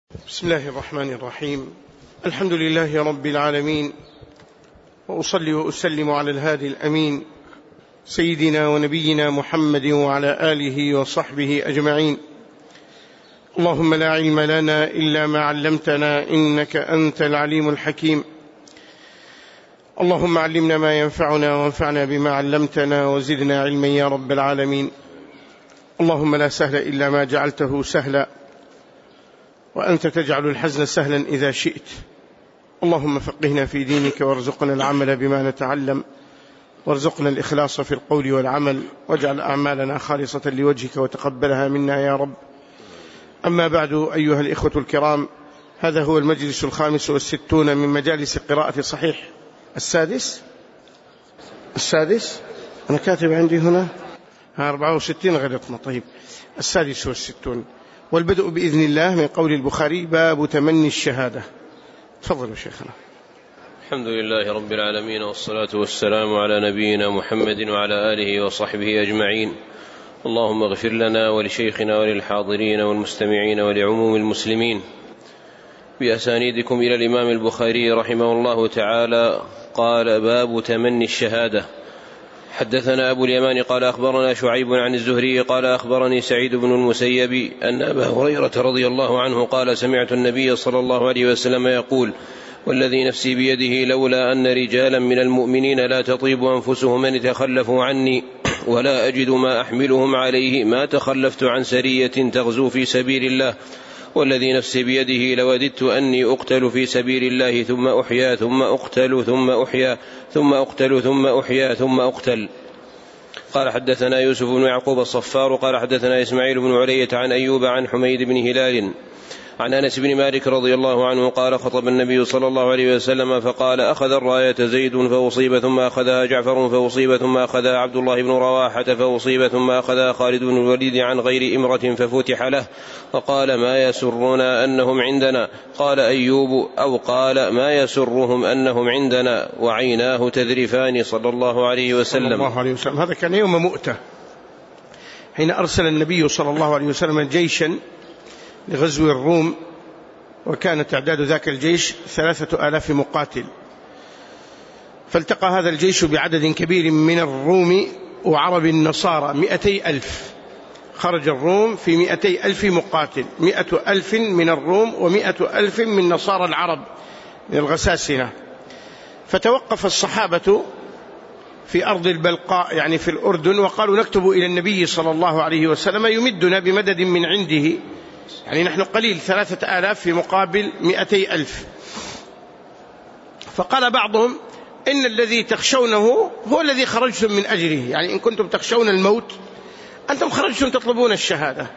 بسم الله الرحمن الرحيم. الحمد لله رب العالمين، وأصلي وأسلم على الهادي الأمين سيدنا ونبينا محمد وعلى آله وصحبه أجمعين. اللهم لا علم لنا إلا ما علمتنا إنك أنت العليم الحكيم. اللهم علمنا ما ينفعنا وانفعنا بما علمتنا وزدنا علما يا رب العالمين. اللهم لا سهل إلا ما جعلته سهلا، وأنت تجعل الحزن سهلا إذا شئت. اللهم فقهنا في دينك وارزقنا العمل بما نتعلم، وارزقنا الإخلاص في القول والعمل، واجعل أعمالنا خالصة لوجهك وتقبلها منا يا رب. أما بعد، أيها الإخوة الكرام، هذا هو المجلس 65 من مجالس قراءة صحيح السادس. أنا كاتب عندي هنا 64 غلطنا. طيب، 66، والبدء بإذن الله من قول البخاري: باب تمني الشهادة. تفضلوا شيخنا. الحمد لله رب العالمين، والصلاة والسلام على نبينا محمد وعلى آله وصحبه أجمعين. اللهم اغفر لنا ولشيخنا وللحاضرين والمستمعين ولعموم المسلمين. بأسانيدكم إلى الإمام البخاري رحمه الله تعالى قال: باب تمني الشهادة. حدثنا أبو اليمان قال أخبرنا شعيب عن الزهري قال أخبرني سعيد بن المسيب أن أبا هريرة رضي الله عنه قال: سمعت النبي صلى الله عليه وسلم يقول: والذي نفسي بيده لولا أن رجالا من المؤمنين لا تطيب أنفسهم أن يتخلفوا عني ولا أجد ما أحملهم عليه ما تخلفت عن سرية تغزو في سبيل الله، والذي نفسي بيده لوددت أني أقتل في سبيل الله ثم أحيا ثم أقتل ثم أحيا ثم أقتل ثم أحيا ثم أقتل. قال: حدثنا يوسف بن يعقوب الصفار قال حدثنا إسماعيل بن علية عن أيوب عن حميد بن هلال عن أنس بن مالك رضي الله عنه قال: خطب النبي صلى الله عليه وسلم فقال: أخذ الراية زيد فأصيب ثم أخذها جعفر فأصيب ثم أخذها عبد الله بن رواحة فأصيب ثم أخذها خالد بن الوليد عن غير إمرة ففتح له، وقال: ما يسرنا أنهم عندنا. قال أيوب: أو قال: ما يسرهم أنهم عندنا، وعيناه تذرفان صلى الله عليه وسلم. هذا كان يوم مؤتة، حين أرسل النبي صلى الله عليه وسلم جيشا لغزو الروم، وكان تعداد ذاك الجيش 3000 مقاتل. فالتقى هذا الجيش بعدد كبير من الروم وعرب النصارى 200,000. خرج الروم في 200,000 مقاتل، 100,000 من الروم و100,000 من نصارى العرب من الغساسنة. فتوقف الصحابة في أرض البلقاء يعني في الأردن، وقالوا: نكتب إلى النبي صلى الله عليه وسلم يمدنا بمدد من عنده، يعني نحن قليل 3000 في مقابل 200,000. فقال بعضهم: إن الذي تخشونه هو الذي خرجتم من أجله، يعني إن كنتم تخشون الموت أنتم خرجتم تطلبون الشهادة.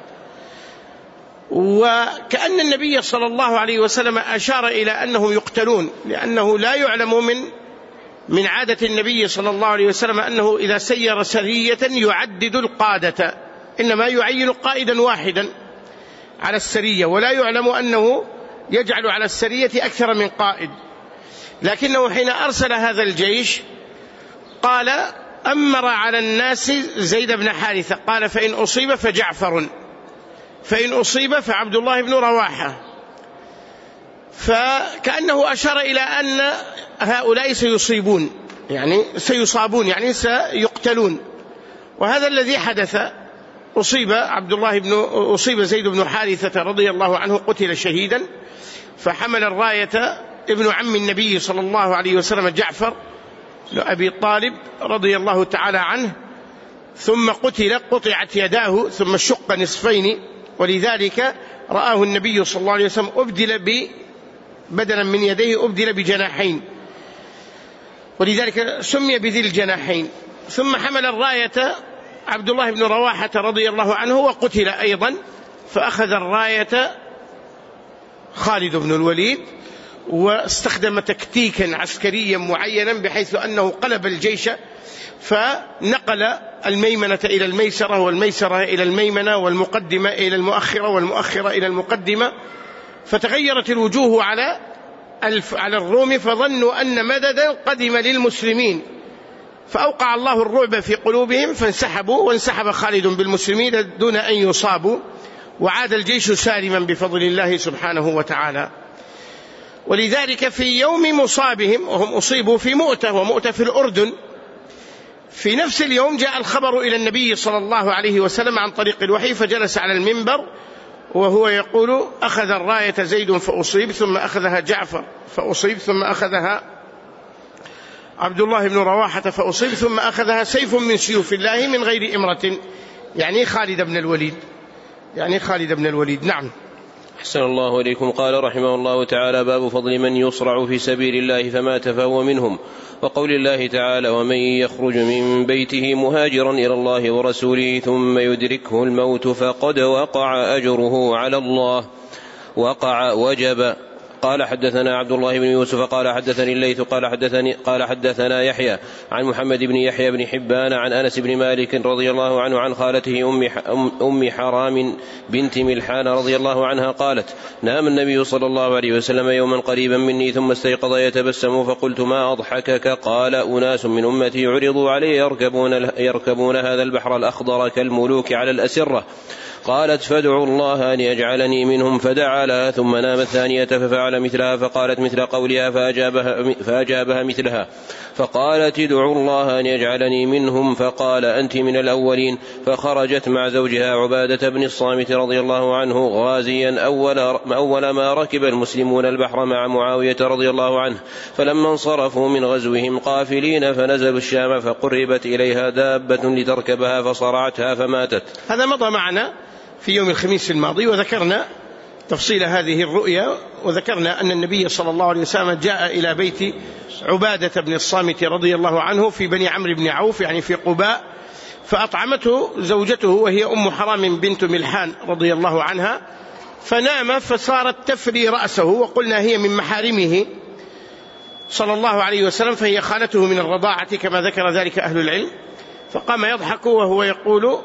وكأن النبي صلى الله عليه وسلم أشار إلى أنهم يقتلون، لأنه لا يعلم من عادة النبي صلى الله عليه وسلم أنه إذا سير سرية يعدد القادة، إنما يعين قائدا واحدا على السرية، ولا يعلم أنه يجعل على السرية أكثر من قائد. لكنه حين أرسل هذا الجيش قال: أمر على الناس زيد بن حارثة، قال: فإن أصيب فجعفر، فإن أصيب فعبد الله بن رواحة. فكأنه أشار إلى أن هؤلاء سيصيبون، يعني سيصابون، يعني سيقتلون. وهذا الذي حدث. أصيب زيد بن حارثة رضي الله عنه، قتل شهيدا. فحمل الراية ابن عم النبي صلى الله عليه وسلم جعفر بن أبي طالب رضي الله تعالى عنه، ثم قطعت يداه ثم شق نصفين، ولذلك رآه النبي صلى الله عليه وسلم بدلا من يديه أبدل بجناحين، ولذلك سمي بذي الجناحين. ثم حمل الراية عبد الله بن رواحة رضي الله عنه وقتل أيضا، فأخذ الراية خالد بن الوليد، واستخدم تكتيكا عسكريا معينا بحيث أنه قلب الجيش، فنقل الميمنة إلى الميسرة والميسرة إلى الميمنة والمقدمة إلى المؤخرة والمؤخرة إلى المقدمة، فتغيرت الوجوه على الروم، فظنوا أن مددا قدم للمسلمين، فأوقع الله الرعب في قلوبهم فانسحبوا، وانسحب خالد بالمسلمين دون أن يصابوا. وعاد الجيش سالما بفضل الله سبحانه وتعالى. ولذلك في يوم مصابهم، وهم أصيبوا في مؤتة، ومؤتة في الأردن، في نفس اليوم جاء الخبر إلى النبي صلى الله عليه وسلم عن طريق الوحي، فجلس على المنبر وهو يقول: أخذ الراية زيد فأصيب، ثم أخذها جعفر فأصيب، ثم أخذها عبد الله بن رواحة فأصيب، ثم أخذها سيف من سيوف الله من غير إمرة، يعني خالد بن الوليد. نعم. أحسن الله إليكم. قال رحمه الله تعالى: باب فضل من يصرع في سبيل الله فمات فهو منهم، وقول الله تعالى: ومن يخرج من بيته مهاجرا إلى الله ورسوله ثم يدركه الموت فقد وقع أجره على الله، وجب. قال حدثنا عبد الله بن يوسف قال حدثني الليث قال حدثنا يحيى عن محمد بن يحيى بن حبان عن أنس بن مالك رضي الله عنه عن خالته أم حرام بنت ملحان رضي الله عنها قالت: نام النبي صلى الله عليه وسلم يوما قريبا مني ثم استيقظ يتبسم، فقلت: ما أضحكك؟ قال: أناس من أمتي عرضوا علي يركبون هذا البحر الأخضر كالملوك على الأسرة. قالت: فادعوا الله أن يجعلني منهم، فدعا لها ثم نام الثانية ففعل مثلها، فقالت مثل قولها فأجابها مثلها، فقالت: ادعوا الله أن يجعلني منهم، فقال: أنت من الأولين. فخرجت مع زوجها عبادة بن الصامت رضي الله عنه غازيا أول ما ركب المسلمون البحر مع معاوية رضي الله عنه، فلما انصرفوا من غزوهم قافلين فنزلوا الشام، فقربت إليها دابة لتركبها فصرعتها فماتت. هذا مضى معنا في يوم الخميس الماضي، وذكرنا تفصيل هذه الرؤيا، وذكرنا أن النبي صلى الله عليه وسلم جاء إلى بيت عبادة بن الصامت رضي الله عنه في بني عمرو بن عوف، يعني في قباء، فأطعمته زوجته وهي أم حرام بنت ملحان رضي الله عنها، فنام فصارت تفري رأسه، وقلنا هي من محارمه صلى الله عليه وسلم، فهي خالته من الرضاعة كما ذكر ذلك أهل العلم. فقام يضحك وهو يقول: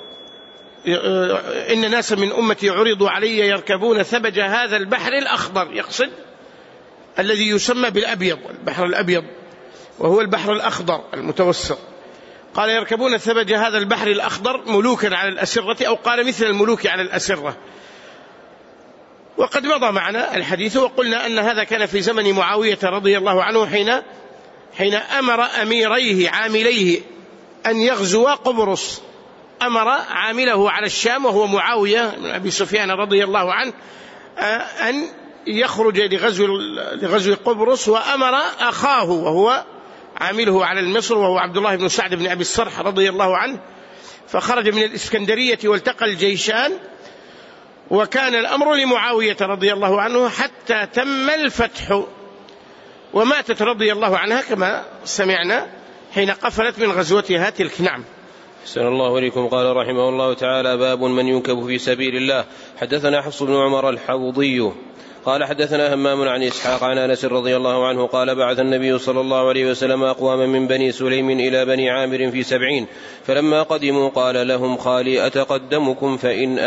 إن ناسا من أمتي عرضوا علي يركبون ثبج هذا البحر الأخضر، يقصد الذي يسمى بالأبيض، البحر الأبيض، وهو البحر الأخضر المتوسط. قال: يركبون ثبج هذا البحر الأخضر ملوكا على الأسرة، أو قال مثل الملوك على الأسرة. وقد مضى معنا الحديث، وقلنا أن هذا كان في زمن معاوية رضي الله عنه حين أمر أميريه عامليه أن يغزوا قبرص. أمر عامله على الشام وهو معاوية بن أبي سفيان رضي الله عنه أن يخرج لغزو قبرص، وأمر أخاه وهو عامله على المصر وهو عبد الله بن سعد بن أبي الصرح رضي الله عنه، فخرج من الإسكندرية والتقى الجيشان، وكان الأمر لمعاوية رضي الله عنه حتى تم الفتح، وماتت رضي الله عنها كما سمعنا حين قفلت من غزوتها تلك. نعم. أحسن الله إليكم. قال رحمه الله تعالى: باب من ينكب في سبيل الله. حدثنا حفص بن عمر الحوضي قال حدثنا همام عن إسحاق عن أنس رضي الله عنه قال: بعث النبي صلى الله عليه وسلم أقواما من بني سليم إلى بني عامر في 70، فلما قدموا قال لهم خالي: أتقدمكم فإن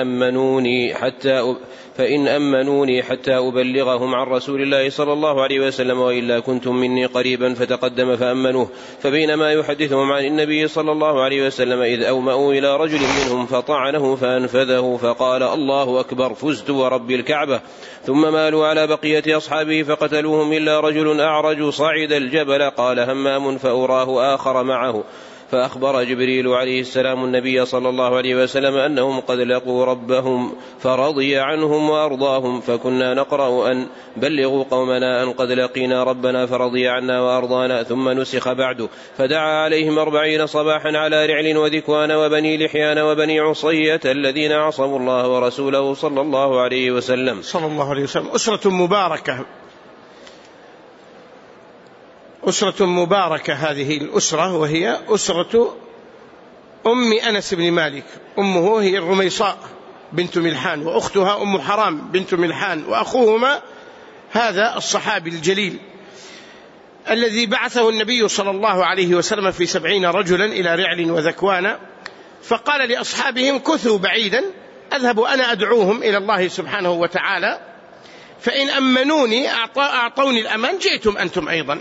أمنوني حتى أبلغهم عن رسول الله صلى الله عليه وسلم، وإلا كنتم مني قريبا. فتقدم فأمنوه، فبينما يحدثهم عن النبي صلى الله عليه وسلم إذ أومأوا إلى رجل منهم فطعنه فأنفذه، فقال: الله أكبر، فزت ورب الكعبة. ثم مالوا على بقية أصحابه فقتلوهم إلا رجل أعرج صعد الجبل. قال همام: فأراه آخر معه، فأخبر جبريل عليه السلام النبي صلى الله عليه وسلم أنهم قد لقوا ربهم فرضي عنهم وأرضاهم، فكنا نقرأ أن بلغوا قومنا أن قد لقينا ربنا فرضي عنا وأرضانا، ثم نسخ بعد، فدعا عليهم 40 صباحا على رعل وذكوان وبني لحيان وبني عصية الذين عصموا الله ورسوله صلى الله عليه وسلم. أسرة مباركة هذه الأسرة، وهي أسرة أم أنس بن مالك. أمه هي الرميصاء بنت ملحان، وأختها أم حرام بنت ملحان، وأخوهما هذا الصحابي الجليل الذي بعثه النبي صلى الله عليه وسلم في 70 رجلا إلى رعل وذكوان، فقال لأصحابهم: كثوا بعيدا، أذهب أنا أدعوهم إلى الله سبحانه وتعالى، فإن أمنوني أعطوني الأمان جئتم أنتم أيضا،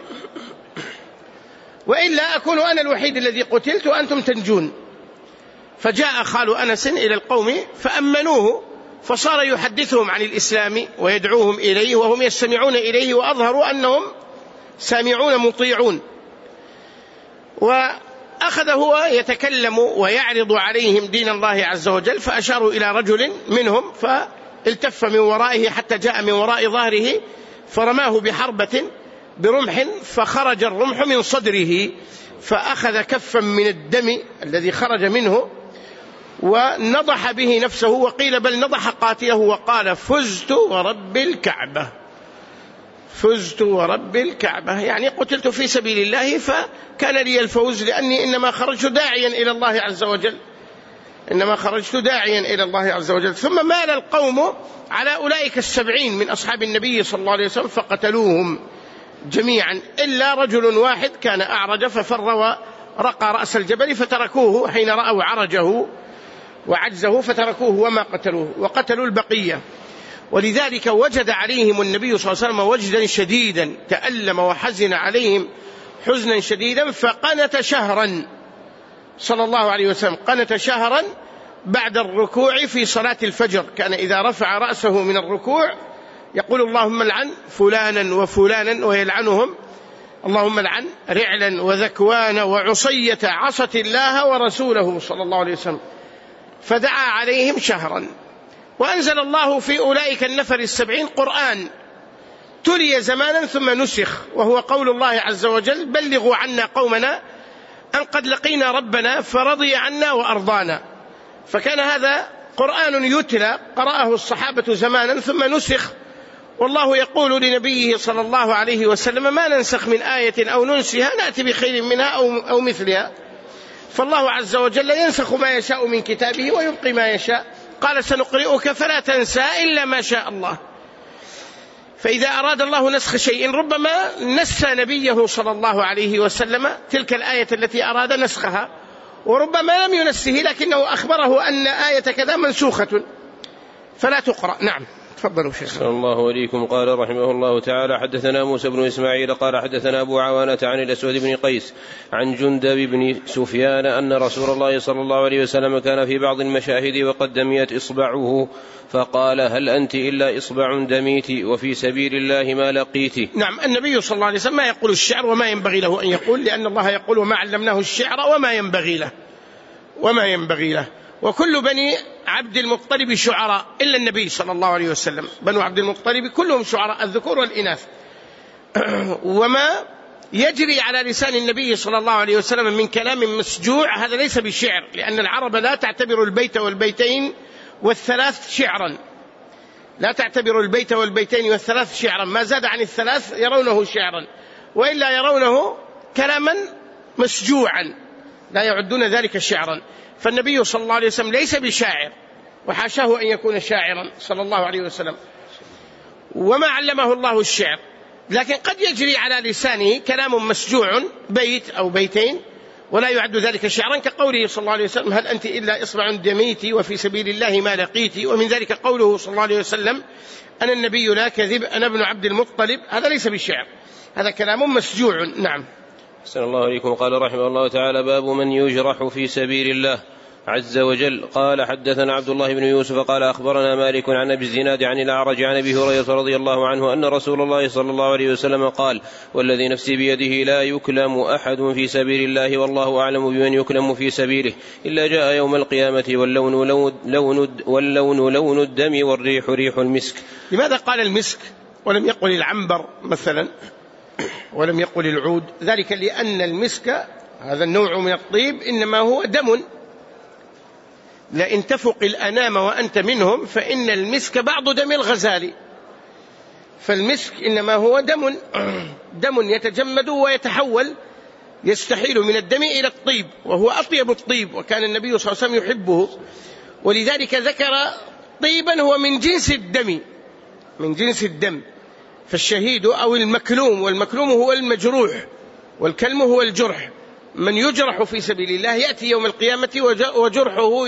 وإلا أكون أنا الوحيد الذي قتلت وأنتم تنجون. فجاء خال أنس إلى القوم فأمنوه، فصار يحدثهم عن الإسلام ويدعوهم إليه وهم يستمعون إليه، وأظهروا أنهم سامعون مطيعون. وأخذ هو يتكلم ويعرض عليهم دين الله عز وجل، فأشاروا إلى رجل منهم فالتف من ورائه حتى جاء من وراء ظهره فرماه بحربة برمح، فخرج الرمح من صدره، فأخذ كفا من الدم الذي خرج منه ونضح به نفسه، وقيل بل نضح قاتله وقال: فزت ورب الكعبة، فزت ورب الكعبة، يعني قتلت في سبيل الله فكان لي الفوز، لأني إنما خرجت داعيا إلى الله عز وجل، إنما خرجت داعيا إلى الله عز وجل. ثم مال القوم على أولئك 70 من أصحاب النبي صلى الله عليه وسلم فقتلوهم جميعا إلا رجل واحد كان أعرج ففر ورقى رأس الجبل، فتركوه حين رأوا عرجه وعجزه فتركوه وما قتلوه، وقتلوا البقية. ولذلك وجد عليهم النبي صلى الله عليه وسلم وجدا شديدا، تألم وحزن عليهم حزنا شديدا، فقنت شهرا صلى الله عليه وسلم، قنت شهرا بعد الركوع في صلاة الفجر. كان إذا رفع رأسه من الركوع يقول: اللهم لعن فلانا وفلانا، ويلعنهم: اللهم لعن رعلا وذكوان وعصية عصت الله ورسوله صلى الله عليه وسلم. فدعا عليهم شهرا، وأنزل الله في أولئك النفر 70 قرآن تلي زمانا ثم نسخ، وهو قول الله عز وجل: بلغوا عنا قومنا أن قد لقينا ربنا فرضي عنا وأرضانا. فكان هذا قرآن يتلى قرأه الصحابة زمانا ثم نسخ، والله يقول لنبيه صلى الله عليه وسلم: ما ننسخ من آية أو ننسها نأتي بخير منها أو مثلها. فالله عز وجل ينسخ ما يشاء من كتابه ويبقي ما يشاء. قال: سنقرئك فلا تنسى إلا ما شاء الله. فإذا أراد الله نسخ شيء ربما نسى نبيه صلى الله عليه وسلم تلك الآية التي أراد نسخها، وربما لم ينسه لكنه أخبره أن آية كذا منسوخة فلا تقرأ. نعم، تفضلوا شيخ. صلى الله عليكم. قال رحمه الله تعالى: حدثنا موسى بن إسماعيل قال حدثنا أبو عوانة عن الأسود بن قيس عن جندب بن سفيان أن رسول الله صلى الله عليه وسلم كان في بعض المشاهد وقد دميت إصبعه فقال: هل أنت إلا إصبع دميت وفي سبيل الله ما لقيت. نعم، النبي صلى الله عليه وسلم ما يقول الشعر وما ينبغي له أن يقول، لأن الله يقول: وما علمناه الشعر وما ينبغي له. وكل بني عبد المطلب شعراء إلا النبي صلى الله عليه وسلم، بنو عبد المطلب كلهم شعراء، الذكور والإناث. وما يجري على لسان النبي صلى الله عليه وسلم من كلام مسجوع هذا ليس بشعر، لأن العرب لا تعتبر البيت والبيتين والثلاث شعرا، لا تعتبر البيت والبيتين والثلاث شعرا، ما زاد عن الثلاث يرونه شعرا، وإلا يرونه كلاما مسجوعا لا يعدون ذلك شعرا. فالنبي صلى الله عليه وسلم ليس بشاعر، وحاشاه أن يكون شاعرا صلى الله عليه وسلم، وما علمه الله الشعر، لكن قد يجري على لسانه كلام مسجوع بيت أو بيتين ولا يعد ذلك شعرا، كقوله صلى الله عليه وسلم: هل أنت إلا إصبع دميت وفي سبيل الله ما لقيت. ومن ذلك قوله صلى الله عليه وسلم: أنا النبي لا كذب أنا ابن عبد المطلب. هذا ليس بالشعر، هذا كلام مسجوع. نعم. أحسن الله عليكم. قال رحمه الله تعالى: باب من يجرح في سبيل الله عز وجل. قال حدثنا عبد الله بن يوسف قال أخبرنا مالك عن أبي الزناد عن الأعرج عن أبي هريرة رضي الله عنه أن رسول الله صلى الله عليه وسلم قال: والذي نفسي بيده لا يكلم أحد في سبيل الله والله أعلم بمن يكلم في سبيله إلا جاء يوم القيامة واللون لون الدم والريح ريح المسك. لماذا قال المسك ولم يقل العنبر مثلا ولم يقل العود؟ ذلك لأن المسك هذا النوع من الطيب إنما هو دم، لئن تفق الأنام وأنت منهم فإن المسك بعض دم الغزال. فالمسك إنما هو دم يتجمد ويتحول، يستحيل من الدم إلى الطيب، وهو أطيب الطيب، وكان النبي صلى الله عليه وسلم يحبه، ولذلك ذكر طيبا هو من جنس الدم. فالشهيد أو المكلوم، والمكلوم هو المجروح، والكلم هو الجرح. من يجرح في سبيل الله يأتي يوم القيامة وجرحه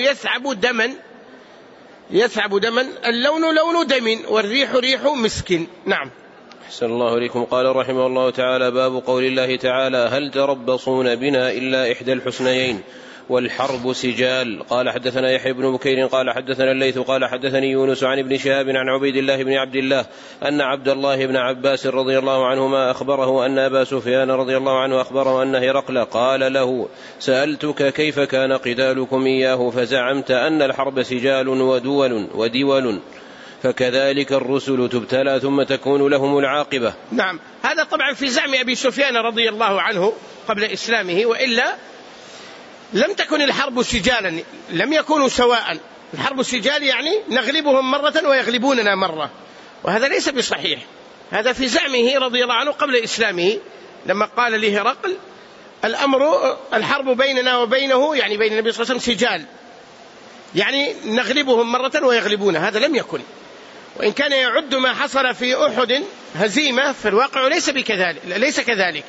يثعب دما اللون لون دم والريح ريح مسك. نعم. أحسن الله إليكم. قال رحمه الله تعالى: باب قول الله تعالى: هل تربصون بنا إلا إحدى الحسنيين. والحرب سجال. قال حدثنا يحيى بن بكير قال حدثنا الليث قال حدثني يونس عن ابن شهاب عن عبيد الله بن عبد الله أن عبد الله بن عباس رضي الله عنهما أخبره أن أبا سفيان رضي الله عنه أخبره أن هرقل قال له سألتك كيف كان قتالكم إياه فزعمت أن الحرب سجال ودول فكذلك الرسل تبتلى ثم تكون لهم العاقبة. نعم، هذا طبعا في زعم أبي سفيان رضي الله عنه قبل إسلامه، وإلا لم تكن الحرب سجالا، لم يكونوا سواء. الحرب سجال يعني نغلبهم مرة ويغلبوننا مرة، وهذا ليس بصحيح. هذا في زعمه رضي الله عنه قبل إسلامه لما قال لهرقل الحرب بيننا وبينه، يعني بين النبي صلى الله عليه وسلم سجال، يعني نغلبهم مرة ويغلبون. هذا لم يكن، وإن كان يعد ما حصل في أحد هزيمة في الواقع ليس كذلك.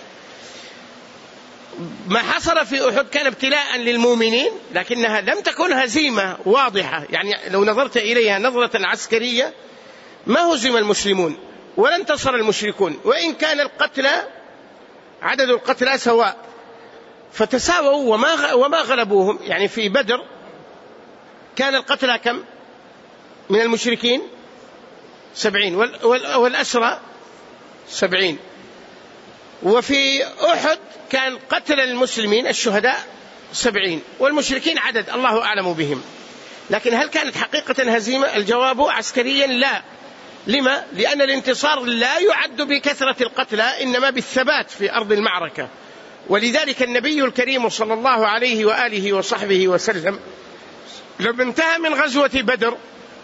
ما حصل في أحد كان ابتلاء للمؤمنين، لكنها لم تكن هزيمة واضحة. يعني لو نظرت إليها نظرة عسكرية ما هزم المسلمون ولا انتصر المشركون، وإن كان عدد القتلى سواء، فتساووا وما غلبوهم. يعني في بدر كان القتلى كم من المشركين؟ 70، والأسرى 70. وفي أحد كان قتل المسلمين الشهداء 70، والمشركين عدد الله أعلم بهم. لكن هل كانت حقيقة هزيمة؟ الجواب عسكريا لا. لما؟ لأن الانتصار لا يعد بكثرة القتلى، إنما بالثبات في أرض المعركة. ولذلك النبي الكريم صلى الله عليه وآله وصحبه وسلم لما انتهى من غزوة بدر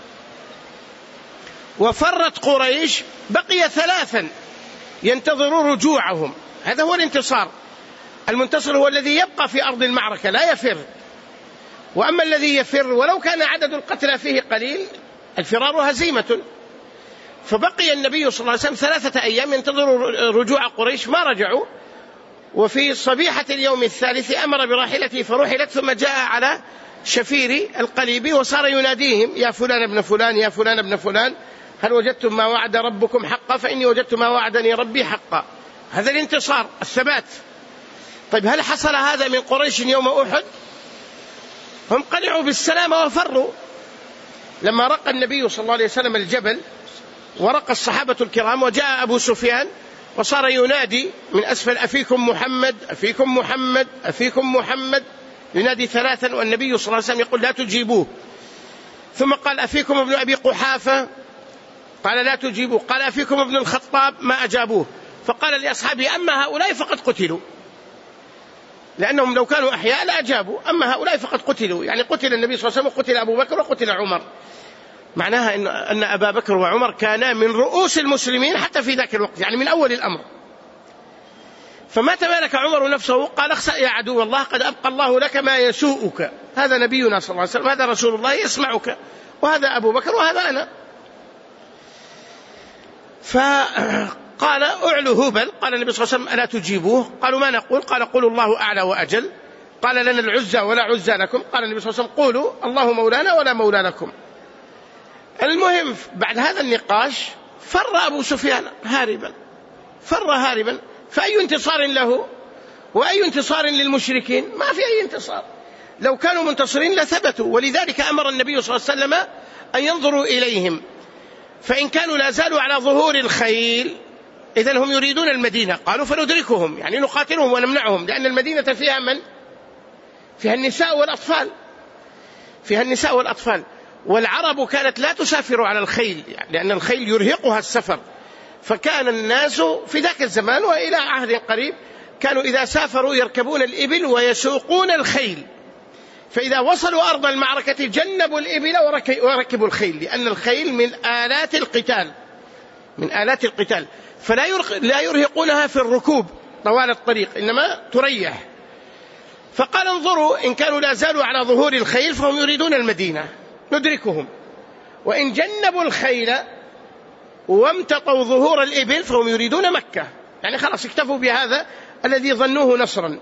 وفرت قريش بقي 3 ينتظروا رجوعهم. هذا هو الانتصار. المنتصر هو الذي يبقى في أرض المعركة لا يفر، وأما الذي يفر ولو كان عدد القتلى فيه قليل الفرار هزيمة. فبقي النبي صلى الله عليه وسلم 3 أيام ينتظر رجوع قريش، ما رجعوا. وفي صبيحة اليوم الثالث أمر براحلته فرحلت، ثم جاء على شفير القليب وصار يناديهم يا فلان ابن فلان يا فلان ابن فلان هل وجدتم ما وعد ربكم حقا فإني وجدت ما وعدني ربي حقا. هذا الانتصار، الثبات. طيب هل حصل هذا من قريش يوم أحد؟ هم قنعوا بالسلامة وفروا. لما رقى النبي صلى الله عليه وسلم الجبل ورقى الصحابة الكرام، وجاء أبو سفيان وصار ينادي من أسفل أفيكم محمد أفيكم محمد أفيكم محمد، ينادي 3، والنبي صلى الله عليه وسلم يقول لا تجيبوه. ثم قال أفيكم ابن أبي قحافة، قال لا تجيبوه. قال أفيكم ابن الخطاب، ما أجابوه. فقال لأصحابه أما هؤلاء فقد قتلوا، لأنهم لو كانوا أحياء لا أجابوا، أما هؤلاء فقد قتلوا. يعني قتل النبي صلى الله عليه وسلم وقتل أبو بكر وقتل عمر. معناها أن أبا بكر وعمر كانا من رؤوس المسلمين حتى في ذاك الوقت، يعني من أول الأمر. فما تمالك عمر نفسه قال اخسأ يا عدو الله قد أبقى الله لك ما يسوءك. هذا نبينا صلى الله عليه وسلم، هذا رسول الله يسمعك، وهذا أبو بكر وهذا أنا. فقال أعلو هبل. قال النبي صلى الله عليه وسلم ألا تجيبوه؟ قالوا ما نقول؟ قال قولوا الله أعلى وأجل. قال لنا العزى ولا عزى لكم. قال النبي صلى الله عليه وسلم قولوا الله مولانا ولا مولى لكم. المهم بعد هذا النقاش فر أبو سفيان هاربا، فر هاربا. فأي انتصار له وأي انتصار للمشركين؟ ما في أي انتصار. لو كانوا منتصرين لثبتوا. ولذلك أمر النبي صلى الله عليه وسلم أن ينظروا إليهم، فإن كانوا لا زالوا على ظهور الخيل إذن هم يريدون المدينة، قالوا فندركهم، يعني نقاتلهم ونمنعهم، لأن المدينة فيها من؟ فيها النساء والأطفال، فيها النساء والأطفال. والعرب كانت لا تسافر على الخيل، يعني لأن الخيل يرهقها السفر. فكان الناس في ذاك الزمان وإلى عهد قريب كانوا إذا سافروا يركبون الإبل ويسوقون الخيل، فإذا وصلوا أرض المعركة جنبوا الإبل وركبوا الخيل، لأن الخيل من آلات القتال، من آلات القتال، فلا يرهقونها في الركوب طوال الطريق، إنما تريح. فقال انظروا إن كانوا لا زالوا على ظهور الخيل فهم يريدون المدينة ندركهم، وإن جنبوا الخيل وامتطوا ظهور الإبل فهم يريدون مكة، يعني خلاص اكتفوا بهذا الذي ظنوه نصرا.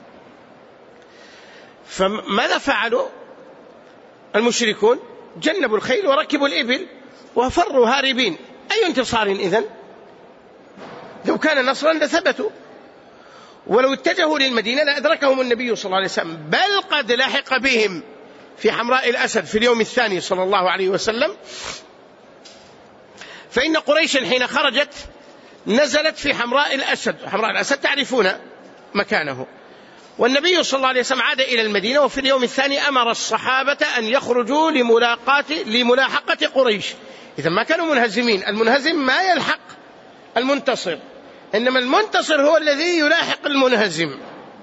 فماذا فعلوا المشركون؟ جنبوا الخيل وركبوا الإبل وفروا هاربين. أي انتصار إذن؟ لو كان نصرا لثبتوا. ولو اتجهوا للمدينة لأدركهم النبي صلى الله عليه وسلم، بل قد لحق بهم في حمراء الأسد في اليوم الثاني صلى الله عليه وسلم. فإن قريش حين خرجت نزلت في حمراء الأسد، حمراء الأسد تعرفون مكانه، والنبي صلى الله عليه وسلم عاد إلى المدينة. وفي اليوم الثاني أمر الصحابة أن يخرجوا لملاحقة قريش. إذا ما كانوا منهزمين، المنهزم ما يلحق المنتصر، إنما المنتصر هو الذي يلاحق المنهزم.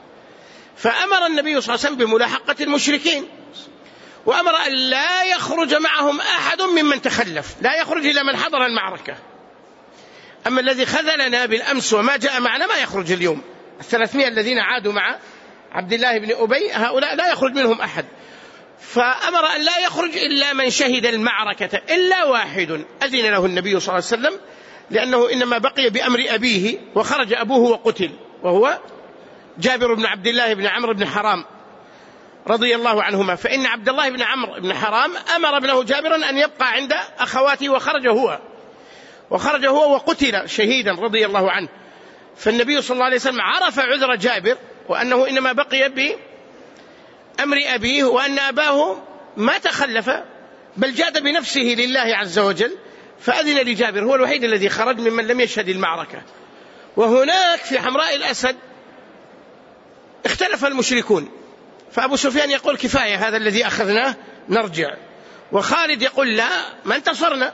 فأمر النبي صلى الله عليه وسلم بملاحقة المشركين، وأمر أن لا يخرج معهم أحد ممن تخلف، لا يخرج إلا من حضر المعركة. أما الذي خذلنا بالأمس وما جاء معنا ما يخرج اليوم. 300 الذين عادوا مع عبد الله بن أبي هؤلاء لا يخرج منهم أحد. فأمر أن لا يخرج إلا من شهد المعركة إلا واحد أذن له النبي صلى الله عليه وسلم، لأنه إنما بقي بأمر أبيه، وخرج أبوه وقتل، وهو جابر بن عبد الله بن عمرو بن حرام رضي الله عنهما. فإن عبد الله بن عمرو بن حرام أمر ابنه جابرا أن يبقى عند أخواته، وخرج هو وقتل شهيدا رضي الله عنه. فالنبي صلى الله عليه وسلم عرف عذر جابر، وأنه إنما بقي بأمر أبيه، وأن أباه ما تخلف بل جاد بنفسه لله عز وجل، فأذن لجابر، هو الوحيد الذي خرج ممن لم يشهد المعركة. وهناك في حمراء الأسد اختلف المشركون، فأبو سفيان يقول كفاية هذا الذي أخذناه نرجع، وخالد يقول لا، ما انتصرنا،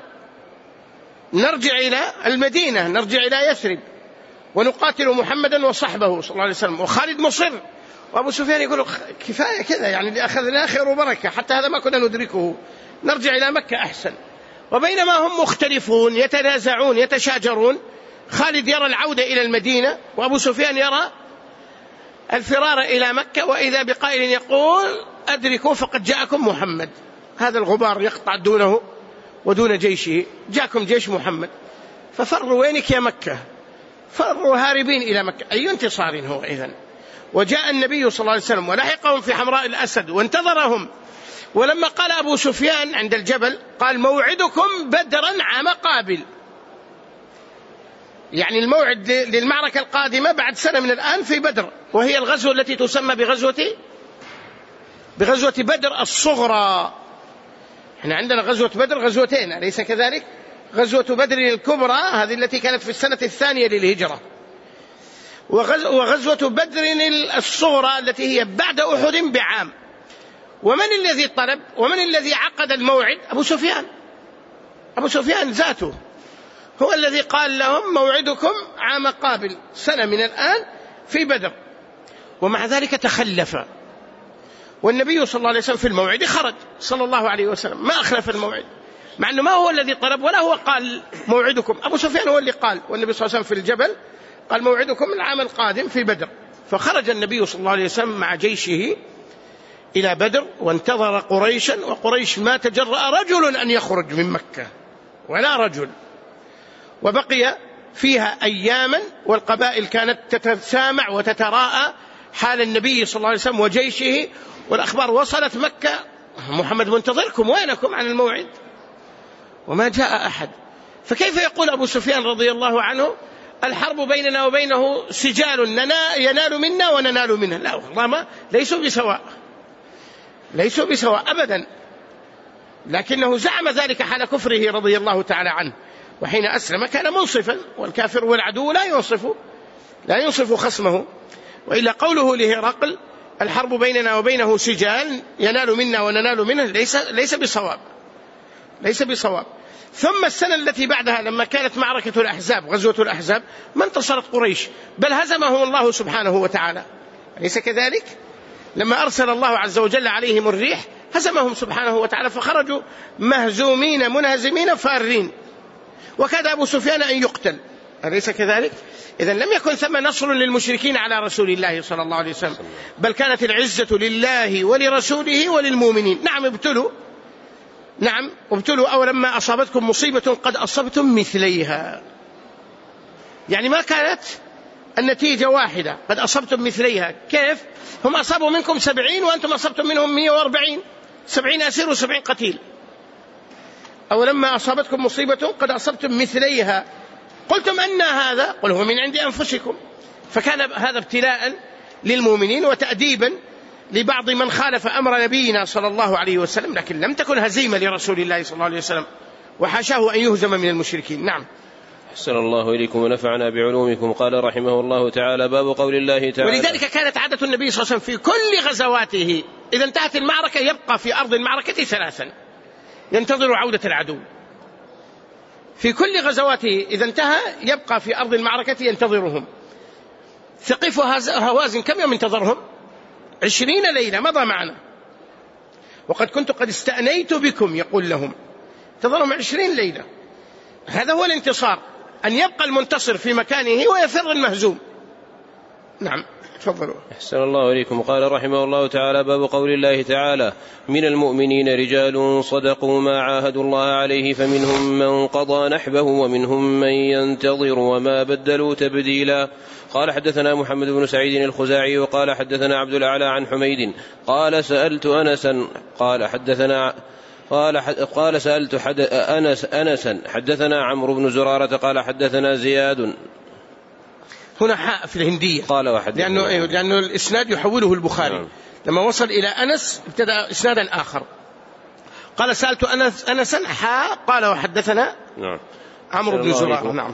نرجع إلى المدينة، نرجع إلى يثرب ونقاتل محمدا وصحبه صلى الله عليه وسلم. وخالد مصر، وأبو سفيان يقول كفاية كذا، يعني اللي أخذناه خير وبركة، حتى هذا ما كنا ندركه، نرجع إلى مكة أحسن. وبينما هم مختلفون يتنازعون يتشاجرون، خالد يرى العودة إلى المدينة، وأبو سفيان يرى الفرار إلى مكة، وإذا بقائل يقول أدركوا فقد جاءكم محمد. هذا الغبار يقطع دونه ودون جيشه، جاءكم جيش محمد، ففروا وينك يا مكة، فروا هاربين إلى مكة. أي انتصار هو إذن؟ وجاء النبي صلى الله عليه وسلم ولحقهم في حمراء الأسد وانتظرهم. ولما قال أبو سفيان عند الجبل قال موعدكم بدرا عام قابل، يعني الموعد للمعركة القادمة بعد سنة من الآن في بدر، وهي الغزوة التي تسمى بغزوة بدر الصغرى. احنا عندنا غزوة بدر غزوتين أليس كذلك؟ غزوة بدر الكبرى هذه التي كانت في السنة الثانية للهجرة، وغزوة بدر الصغرى التي هي بعد أحد بعام. ومن الذي طلب ومن الذي عقد الموعد؟ أبو سفيان ذاته هو الذي قال لهم موعدكم عام قابل، سنة من الآن في بدر. ومع ذلك تخلف، والنبي صلى الله عليه وسلم في الموعد خرج صلى الله عليه وسلم، ما أخلف الموعد، مع أنه ما هو الذي طلب ولا هو قال موعدكم. أبو سفيان هو اللي قال، والنبي صلى الله عليه وسلم في الجبل قال موعدكم العام القادم في بدر. فخرج النبي صلى الله عليه وسلم مع جيشه إلى بدر، وانتظر قريشا، وقريش ما تجرأ رجل أن يخرج من مكة ولا رجل، وبقي فيها أياما، والقبائل كانت تتسامع وتتراءى حال النبي صلى الله عليه وسلم وجيشه، والأخبار وصلت مكة محمد منتظركم، وينكم عن الموعد؟ وما جاء أحد. فكيف يقول أبو سفيان رضي الله عنه الحرب بيننا وبينه سجال ينال منا وننال منه؟ لا والله، ما ليسوا بسواء أبدا، لكنه زعم ذلك حال كفره رضي الله تعالى عنه. وحين أسلم كان منصفا، والكافر والعدو لا ينصف خصمه. وإلا قوله لهرقل الحرب بيننا وبينه سجال ينال منا وننال منه ليس بصواب. ثم السنة التي بعدها لما كانت معركة الأحزاب، غزوة الأحزاب، ما انتصرت قريش، بل هزمهم الله سبحانه وتعالى، أليس كذلك؟ لما أرسل الله عز وجل عليهم الريح هزمهم سبحانه وتعالى، فخرجوا مهزومين منهزمين فارين، وكاد أبو سفيان أن يقتل، أليس كذلك؟ إذن لم يكن ثم نصر للمشركين على رسول الله صلى الله عليه وسلم، بل كانت العزة لله ولرسوله وللمؤمنين. نعم ابتلوا أو لما أصابتكم مصيبة قد أصبتم مثليها، يعني ما كانت النتيجة واحدة، قد أصبتم مثليها. كيف؟ هم أصابوا منكم 70 وأنتم أصبتم منهم 140، 70 أسير و70 قتيل. أو لما أصابتكم مصيبة قد أصبتم مثليها قلتم أن هذا، قل هو من عند أنفسكم، فكان هذا ابتلاء للمؤمنين وتأديبا لبعض من خالف أمر نبينا صلى الله عليه وسلم، لكن لم تكن هزيمة لرسول الله صلى الله عليه وسلم، وحاشاه أن يهزم من المشركين. نعم. أحسن الله إليكم ونفعنا بعلومكم. قال رحمه الله تعالى: باب قول الله تعالى. ولذلك كانت عادة النبي صلى الله عليه وسلم في كل غزواته إذا انتهت المعركة يبقى في أرض المعركة 3 ينتظر عودة العدو. في كل غزواته إذا انتهى يبقى في أرض المعركة ينتظرهم. ثقيف وهوازن كم يوم انتظرهم؟ 20 ليلة مضى معنا، وقد كنت قد استأنيت بكم يقول لهم، انتظرهم 20 ليلة. هذا هو الانتصار، أن يبقى المنتصر في مكانه ويفر المهزوم. نعم تفضلوا. أحسن الله إليكم. قال رحمه الله تعالى: باب قول الله تعالى: من المؤمنين رجال صدقوا ما عاهدوا الله عليه فمنهم من قضى نحبه ومنهم من ينتظر وما بدلوا تبديلا. قال حدثنا محمد بن سعيد الخزاعي وقال حدثنا عبد الأعلى عن حميد قال سألت أنسا قال سألت أنسا حدثنا عمرو بن زرارة قال حدثنا زياد. هنا حاء في الهندية قال لأنه الإسناد يحوله البخاري. نعم. لما وصل إلى أنس ابتدأ إسنادا آخر. قال سألت أنسا حاء قال وحدثنا. نعم. عمرو بن زرارة. نعم.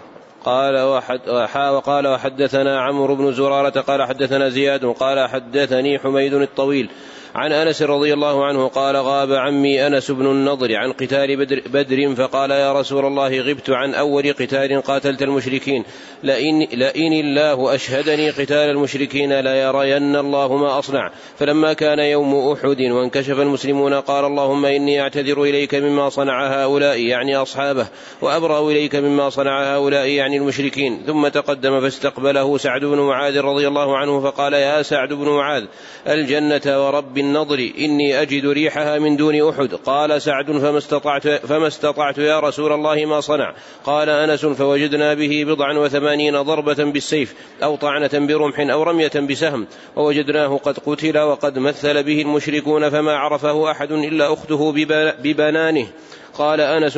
وقال وحدثنا عمرو بن زرارة قال حدثنا زياد قال حدثني حميد الطويل عن أنس رضي الله عنه قال: غاب عمي أنس بن النضر عن قتال بدر فقال: يا رسول الله غبت عن أول قتال قاتلت المشركين، لئن الله أشهدني قتال المشركين ليرين الله ما أصنع. فلما كان يوم أحد وانكشف المسلمون قال: اللهم إني أعتذر إليك مما صنع هؤلاء يعني أصحابه، وأبرأ إليك مما صنع هؤلاء يعني المشركين. ثم تقدم فاستقبله سعد بن معاذ رضي الله عنه فقال: يا سعد بن معاذ الجنة ورب النضر إني أجد ريحها من دون أحد. قال سعد: فما استطعت يا رسول الله ما صنع. قال أنس: فوجدنا به 89 ضربة بالسيف أو طعنة برمح أو رمية بسهم، ووجدناه قد قتل وقد مثل به المشركون فما عرفه أحد إلا أخته ببنانه. قال أنس: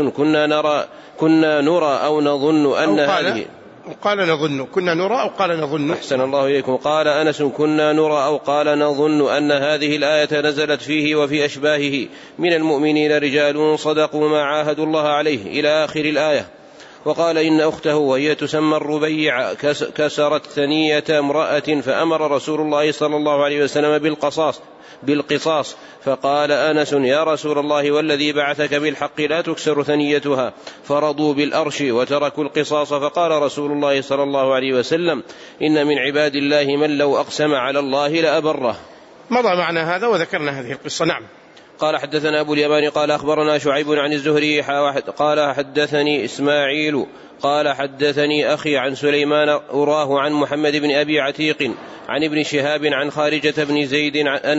كنا نرى أو نظن أن هذه كنا نرى أو قال نظن. أحسن الله إليكم. قال أنس: كنا نرى أو قال نظن أن هذه الآية نزلت فيه وفي أشباهه من المؤمنين رجال صدقوا ما عاهدوا الله عليه إلى آخر الآية. وقال: إن أخته وهي تسمى الربيع كسرت ثنية امرأة فأمر رسول الله صلى الله عليه وسلم بالقصاص. فقال أنس: يا رسول الله والذي بعثك بالحق لا تكسر ثنيتها. فرضوا بالأرش وتركوا القصاص. فقال رسول الله صلى الله عليه وسلم: إن من عباد الله من لو أقسم على الله لأبره. مضى معنا هذا وذكرنا هذه القصة. نعم. قال حدثنا أبو اليمان قال أخبرنا شعيب عن الزهري قال حدثني إسماعيل قال حدثني أخي عن سليمان أراه عن محمد بن أبي عتيق عن ابن شهاب عن خارجة بن زيد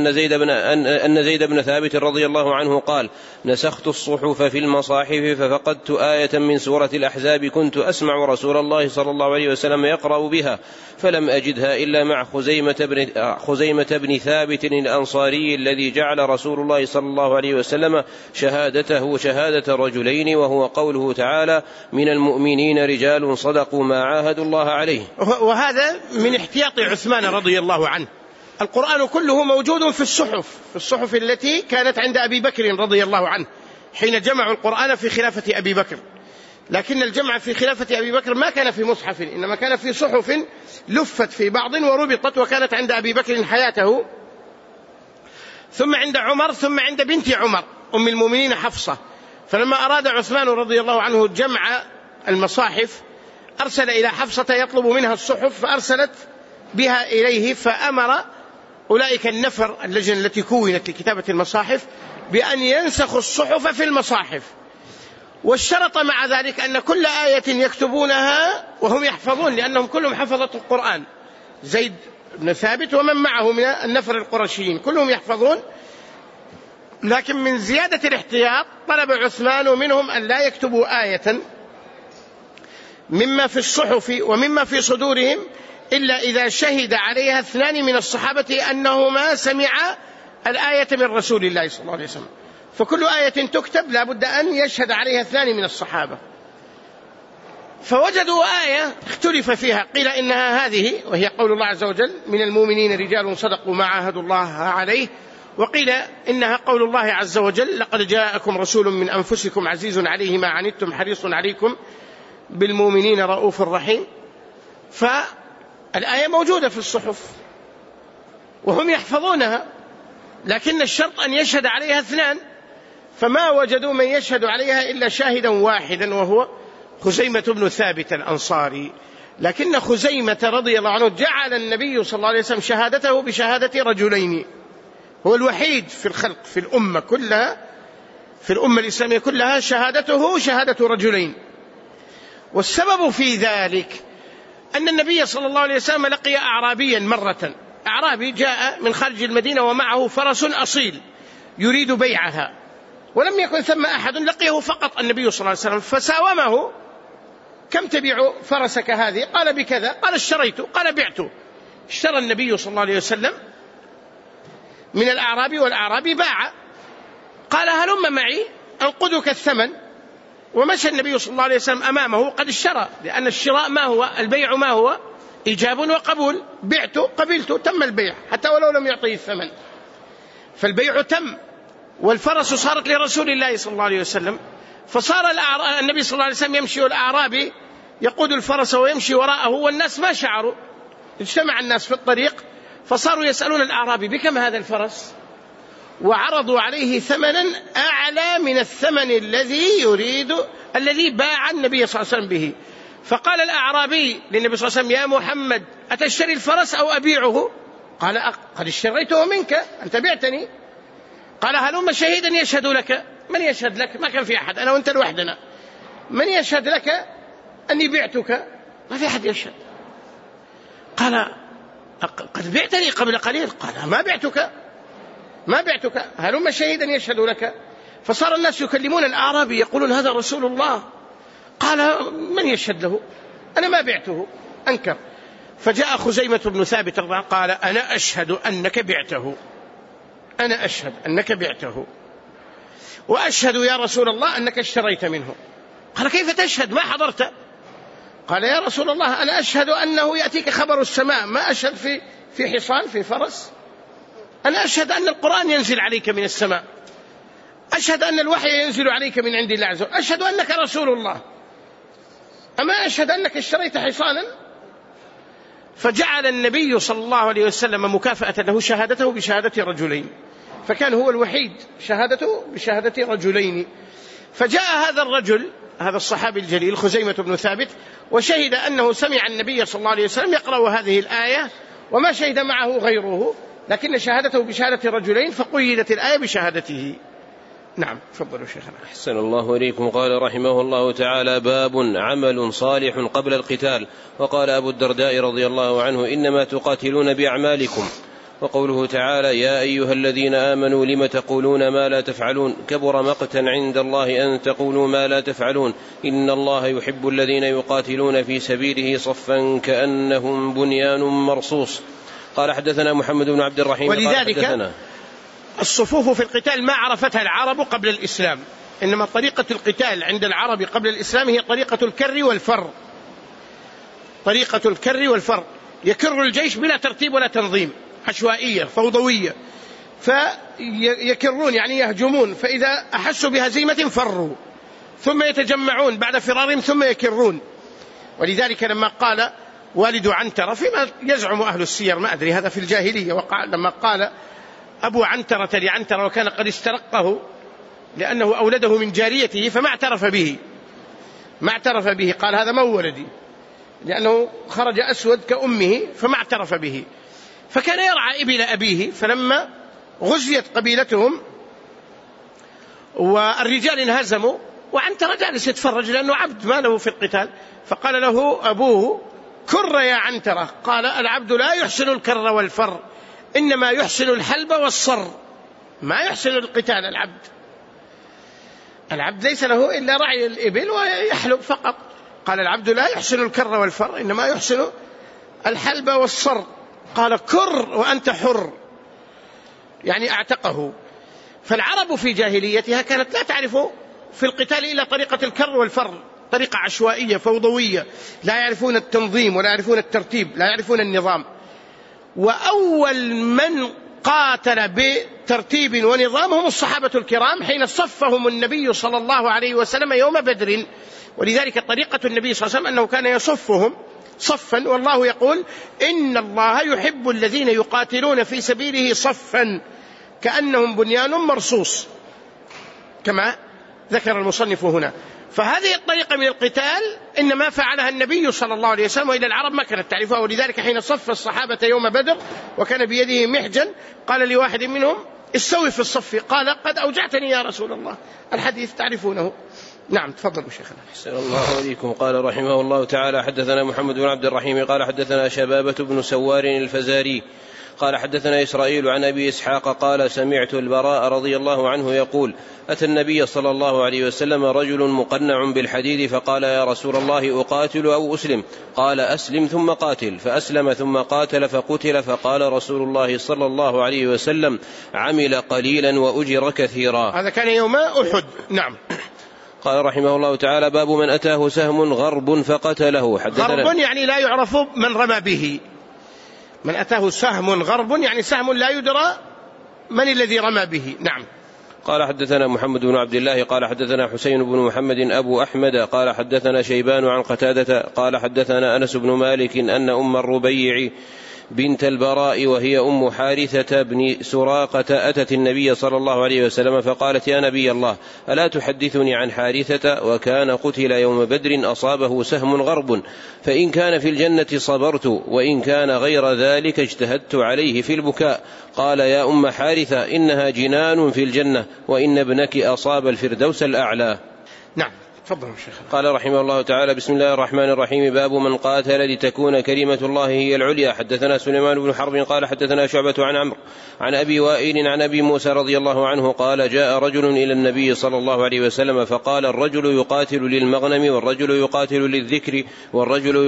أن زيد بن ثابت رضي الله عنه قال: نسخت الصحف في المصاحف ففقدت آية من سورة الأحزاب كنت أسمع رسول الله صلى الله عليه وسلم يقرأ بها فلم أجدها إلا مع خزيمة بن ثابت الأنصاري الذي جعل رسول الله صلى الله عليه وسلم شهادته شهادة رجلين، وهو قوله تعالى: من المؤمنين رجال صدقوا ما عاهدوا الله عليه. وهذا من احتياط عثمان رضي الله عنه. القرآن كله موجود في الصحف التي كانت عند أبي بكر رضي الله عنه حين جمعوا القرآن في خلافة أبي بكر، لكن الجمع في خلافة أبي بكر ما كان في مصحف، إنما كان في صحف لفت في بعض وربطت، وكانت عند أبي بكر حياته، ثم عند عمر، ثم عند بنت عمر أم المؤمنين حفصة. فلما أراد عثمان رضي الله عنه جمع المصاحف أرسل إلى حفصة يطلب منها الصحف، فأرسلت بها إليه، فأمر أولئك النفر اللجنة التي كونت لكتابة المصاحف بأن ينسخوا الصحف في المصاحف، واشترط مع ذلك أن كل آية يكتبونها وهم يحفظون، لأنهم كلهم حفظة القرآن، زيد بن ثابت ومن معه من النفر القرشيين كلهم يحفظون، لكن من زيادة الاحتياط طلب عثمان منهم أن لا يكتبوا آية مما في الصحف ومما في صدورهم إلا إذا شهد عليها 2 من الصحابة أنهما سمع الآية من رسول الله صلى الله عليه وسلم، فكل آية تكتب لا بد أن يشهد عليها 2 من الصحابة. فوجدوا آية اختلف فيها، قيل إنها هذه وهي قول الله عز وجل: من المؤمنين رجال صدقوا ما عاهدوا الله عليه، وقيل إنها قول الله عز وجل: لقد جاءكم رسول من أنفسكم عزيز عليه ما عنتم حريص عليكم بالمؤمنين رؤوف رحيم. فالآية موجودة في الصحف وهم يحفظونها، لكن الشرط أن يشهد عليها 2، فما وجدوا من يشهد عليها إلا شاهدا واحدا وهو خزيمة بن ثابت الأنصاري. لكن خزيمة رضي الله عنه جعل النبي صلى الله عليه وسلم شهادته بشهادة رجلين، هو الوحيد في الخلق في الأمة كلها، في الأمة الإسلامية كلها شهادته شهادة رجلين. والسبب في ذلك أن النبي صلى الله عليه وسلم لقي أعرابيا مرة، أعرابي جاء من خارج المدينة ومعه فرس أصيل يريد بيعها، ولم يكن ثم أحد، لقيه فقط النبي صلى الله عليه وسلم فساومه: كم تبيع فرسك هذه؟ قال: بكذا. قال: اشتريته. قال: بعته. اشترى النبي صلى الله عليه وسلم من الأعرابي والأعرابي باع. قال: هلم معي أنقذك الثمن. ومشى النبي صلى الله عليه وسلم أمامه قد اشترى، لأن الشراء ما هو؟ البيع ما هو؟ إيجاب وقبول. بعته قبلته، تم البيع حتى ولو لم يعطيه الثمن، فالبيع تم، والفرس صارت لرسول الله صلى الله عليه وسلم. فصار النبي صلى الله عليه وسلم يمشي والأعرابي يقود الفرس ويمشي وراءه، والناس ما شعروا، اجتمع الناس في الطريق فصاروا يسألون الأعرابي: بكم هذا الفرس؟ وعرضوا عليه ثمنا أعلى من الثمن الذي باع النبي صلى الله عليه وسلم به. فقال الأعرابي للنبي صلى الله عليه وسلم: يا محمد، أتشتري الفرس أو أبيعه؟ قال: قد اشتريته منك، أنت بعتني. قال: هلم شهيدا يشهد لك. من يشهد لك؟ ما كان في أحد، أنا وأنت لوحدنا. من يشهد لك أني بعتك؟ ما في أحد يشهد. قال: قد بعتني قبل قليل. قال: ما بعتك، هلم شهيدا يشهد لك. فصار الناس يكلمون الأعرابي يقولون: هذا رسول الله. قال: من يشهد له؟ أنا ما بعته. أنكر. فجاء خزيمة بن ثابت قال: أنا أشهد أنك بعته، أنا أشهد أنك بعته، وأشهد يا رسول الله أنك اشتريت منه. قال: كيف تشهد؟ ما حضرت؟ قال: يا رسول الله، أنا أشهد أنه يأتيك خبر السماء، ما أشهد في حصان في فرس. أنا أشهد أن القرآن ينزل عليك من السماء، أشهد أن الوحي ينزل عليك من عند الله عز وجل، أشهد أنك رسول الله، أما أشهد أنك اشتريت حصانا. فجعل النبي صلى الله عليه وسلم مكافأة له شهادته بشهادة رجلين، فكان هو الوحيد شهادته بشهادة رجلين. فجاء هذا الرجل، هذا الصحابي الجليل خزيمة بن ثابت، وشهد أنه سمع النبي صلى الله عليه وسلم يقرأ هذه الآية، وما شهد معه غيره، لكن شهادته بشهادة رجلين، فقيدت الآية بشهادته. نعم، تفضلوا شيخنا. أحسن الله إليكم. قال رحمه الله تعالى: باب عمل صالح قبل القتال. وقال أبو الدرداء رضي الله عنه: إنما تقاتلون بأعمالكم. وقوله تعالى: يا أيها الذين آمنوا لم تقولون ما لا تفعلون، كبر مقتا عند الله أن تقولوا ما لا تفعلون، إن الله يحب الذين يقاتلون في سبيله صفا كأنهم بنيان مرصوص. قال: حدثنا محمد بن عبد الرحيم. ولذلك الصفوف في القتال ما عرفتها العرب قبل الإسلام، إنما طريقة القتال عند العرب قبل الإسلام هي طريقة الكر والفر، طريقة الكر والفر. يكر الجيش بلا ترتيب ولا تنظيم، عشوائية فوضوية، فيكرون يعني يهجمون، فإذا أحسوا بهزيمة فروا، ثم يتجمعون بعد فرارهم ثم يكرون. ولذلك لما قال والد عنترة، فيما يزعم أهل السير ما أدري هذا في الجاهلية وقع، لما قال أبو عنترة لعنترة وكان قد استرقه لأنه أولده من جاريته، فما اعترف به، ما اعترف به، قال هذا ما ولدي، لأنه خرج أسود كأمه فما اعترف به. فكان يرعى إبل أبيه، فلما غزيت قبيلتهم والرجال انهزموا وعنترة جالس يتفرج لأنه عبد ما له في القتال، فقال له أبوه: كر يا عنترة. قال: العبد لا يحسن الكر والفر، إنما يحسن الحلب والصر، ما يحسن القتال. العبد ليس له إلا رعي الإبل ويحلب فقط. قال: العبد لا يحسن الكر والفر، إنما يحسن الحلب والصر. قال: كر وأنت حر، يعني أعتقه. فالعرب في جاهليتها كانت لا تعرف في القتال إلا طريقة الكر والفر، بطريقة عشوائية فوضوية، لا يعرفون التنظيم ولا يعرفون الترتيب، لا يعرفون النظام. وأول من قاتل بترتيب ونظام هم الصحابة الكرام حين صفهم النبي صلى الله عليه وسلم يوم بدر. ولذلك طريقة النبي صلى الله عليه وسلم أنه كان يصفهم صفا، والله يقول إن الله يحب الذين يقاتلون في سبيله صفا كأنهم بنيان مرصوص، كما ذكر المصنف هنا. فهذه الطريقة من القتال إنما فعلها النبي صلى الله عليه وسلم، وإلى العرب ما كانت تعرفها. ولذلك حين صف الصحابة يوم بدر وكان بيده محجن قال لواحد منهم استوي في الصف، قال قد أوجعتني يا رسول الله. الحديث تعرفونه. نعم تفضلوا شيخنا. أحسن الله عليكم. قال رحمه الله تعالى حدثنا محمد بن عبد الرحيم قال حدثنا شبابة بن سوار الفزاري قال حدثنا إسرائيل عن أبي إسحاق قال سمعت البراء رضي الله عنه يقول أتى النبي صلى الله عليه وسلم رجل مقنع بالحديد فقال يا رسول الله أقاتل أو أسلم؟ قال أسلم ثم قاتل. فأسلم ثم قاتل فقتل. فقال رسول الله صلى الله عليه وسلم عمل قليلا وأجر كثيرا. هذا كان يوم أحد. نعم. قال رحمه الله تعالى باب من أتاه سهم غرب فقتله. غرب يعني لا يعرف من رمى به. من أتاه سهم غرب يعني سهم لا يدرى من الذي رمى به. نعم. قال حدثنا محمد بن عبد الله قال حدثنا حسين بن محمد أبو أحمد قال حدثنا شيبان عن قتادة قال حدثنا أنس بن مالك أن أم الربيع بنت البراء وهي أم حارثة بن سراقة أتت النبي صلى الله عليه وسلم فقالت يا نبي الله ألا تحدثني عن حارثة وكان قتل يوم بدر أصابه سهم غرب، فإن كان في الجنة صبرت وإن كان غير ذلك اجتهدت عليه في البكاء. قال يا أم حارثة إنها جنان في الجنة وإن ابنك أصاب الفردوس الأعلى. نعم. تفضل شيخ. قال رحمه الله تعالى بسم الله الرحمن الرحيم باب من قاتل لتكون كلمة الله هي العليا. حدثنا سليمان بن حرب قال حدثنا شعبة عن عمرو عن أبي وائل عن أبي موسى رضي الله عنه قال جاء رجل إلى النبي صلى الله عليه وسلم فقال الرجل يقاتل للمغنم والرجل يقاتل للذكر والرجل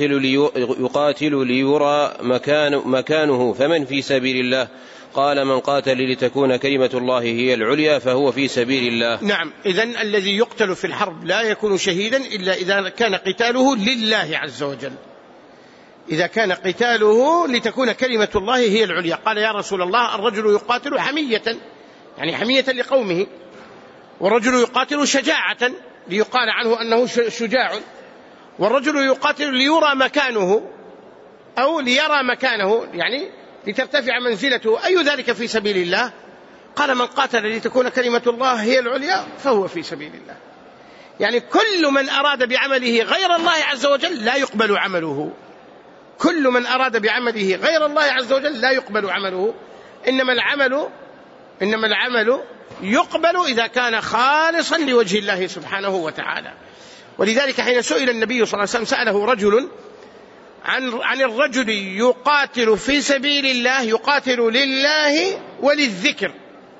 يقاتل ليرى مكانه فمن في سبيل الله؟ قال من قاتل لتكون كلمة الله هي العليا فهو في سبيل الله. نعم. إذن الذي يقتل في الحرب لا يكون شهيدا إلا إذا كان قتاله لله عز وجل، إذا كان قتاله لتكون كلمة الله هي العليا. قال يا رسول الله الرجل يقاتل حمية يعني حمية لقومه، والرجل يقاتل شجاعة ليقال عنه أنه شجاع، والرجل يقاتل ليرى مكانه أو ليرى مكانه يعني لترتفع منزلته، أي ذلك في سبيل الله؟ قال من قاتل لتكون كلمة الله هي العليا فهو في سبيل الله. يعني كل من أراد بعمله غير الله عز وجل لا يقبل عمله، كل من أراد بعمله غير الله عز وجل لا يقبل عمله، إنما العمل يقبل إذا كان خالصا لوجه الله سبحانه وتعالى. ولذلك حين سئل النبي صلى الله عليه وسلم سأله رجل عن الرجل يقاتل في سبيل الله يقاتل لله وللذكر،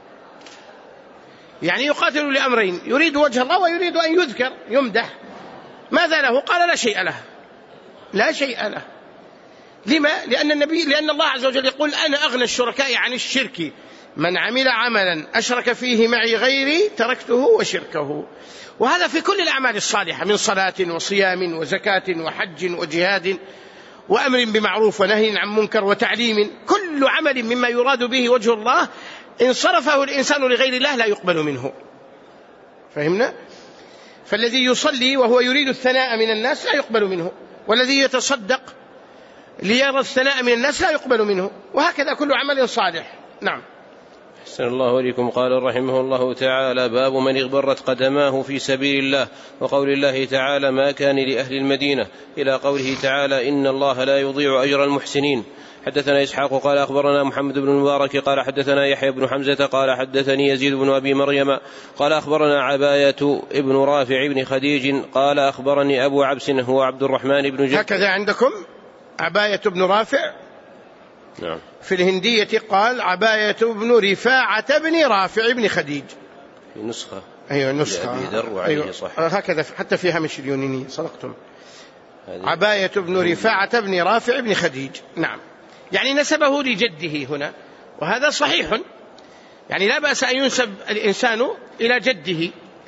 يعني يقاتل لأمرين، يريد وجه الله ويريد أن يذكر يمدح، ماذا له؟ قال لا شيء له، لا شيء له. لما؟ لأن الله عز وجل يقول أنا أغنى الشركاء عن الشرك، من عمل عملا أشرك فيه معي غيري تركته وشركه. وهذا في كل الأعمال الصالحة من صلاة وصيام وزكاة وحج وجهاد وأمر بمعروف ونهي عن منكر وتعليم، كل عمل مما يراد به وجه الله إن صرفه الإنسان لغير الله لا يقبل منه. فهمنا؟ فالذي يصلي وهو يريد الثناء من الناس لا يقبل منه، والذي يتصدق ليرى الثناء من الناس لا يقبل منه، وهكذا كل عمل صالح. نعم. أحسن الله إليكم. قال رحمه الله تعالى باب من اغبرت قدماه في سبيل الله، وقول الله تعالى ما كان لأهل المدينة إلى قوله تعالى إن الله لا يضيع أجر المحسنين. حدثنا إسحاق قال أخبرنا محمد بن المبارك قال حدثنا يحيى بن حمزة قال حدثني يزيد بن أبي مريم قال أخبرنا عباية ابن رافع بن خديج قال أخبرني أبو عبس هو عبد الرحمن بن جد. هكذا عندكم عباية بن رافع؟ نعم. في الهندية قال عباية بن رفاعة بن رافع بن خديج في نسخة. أيوة نسخة. أيوة صح. هكذا حتى في هامش اليوناني صدقتم. عباية بن رفاعة بن رافع بن خديج. نعم. يعني نسبه لجده هنا، وهذا صحيح، يعني لا بأس أن ينسب الإنسان إلى جده،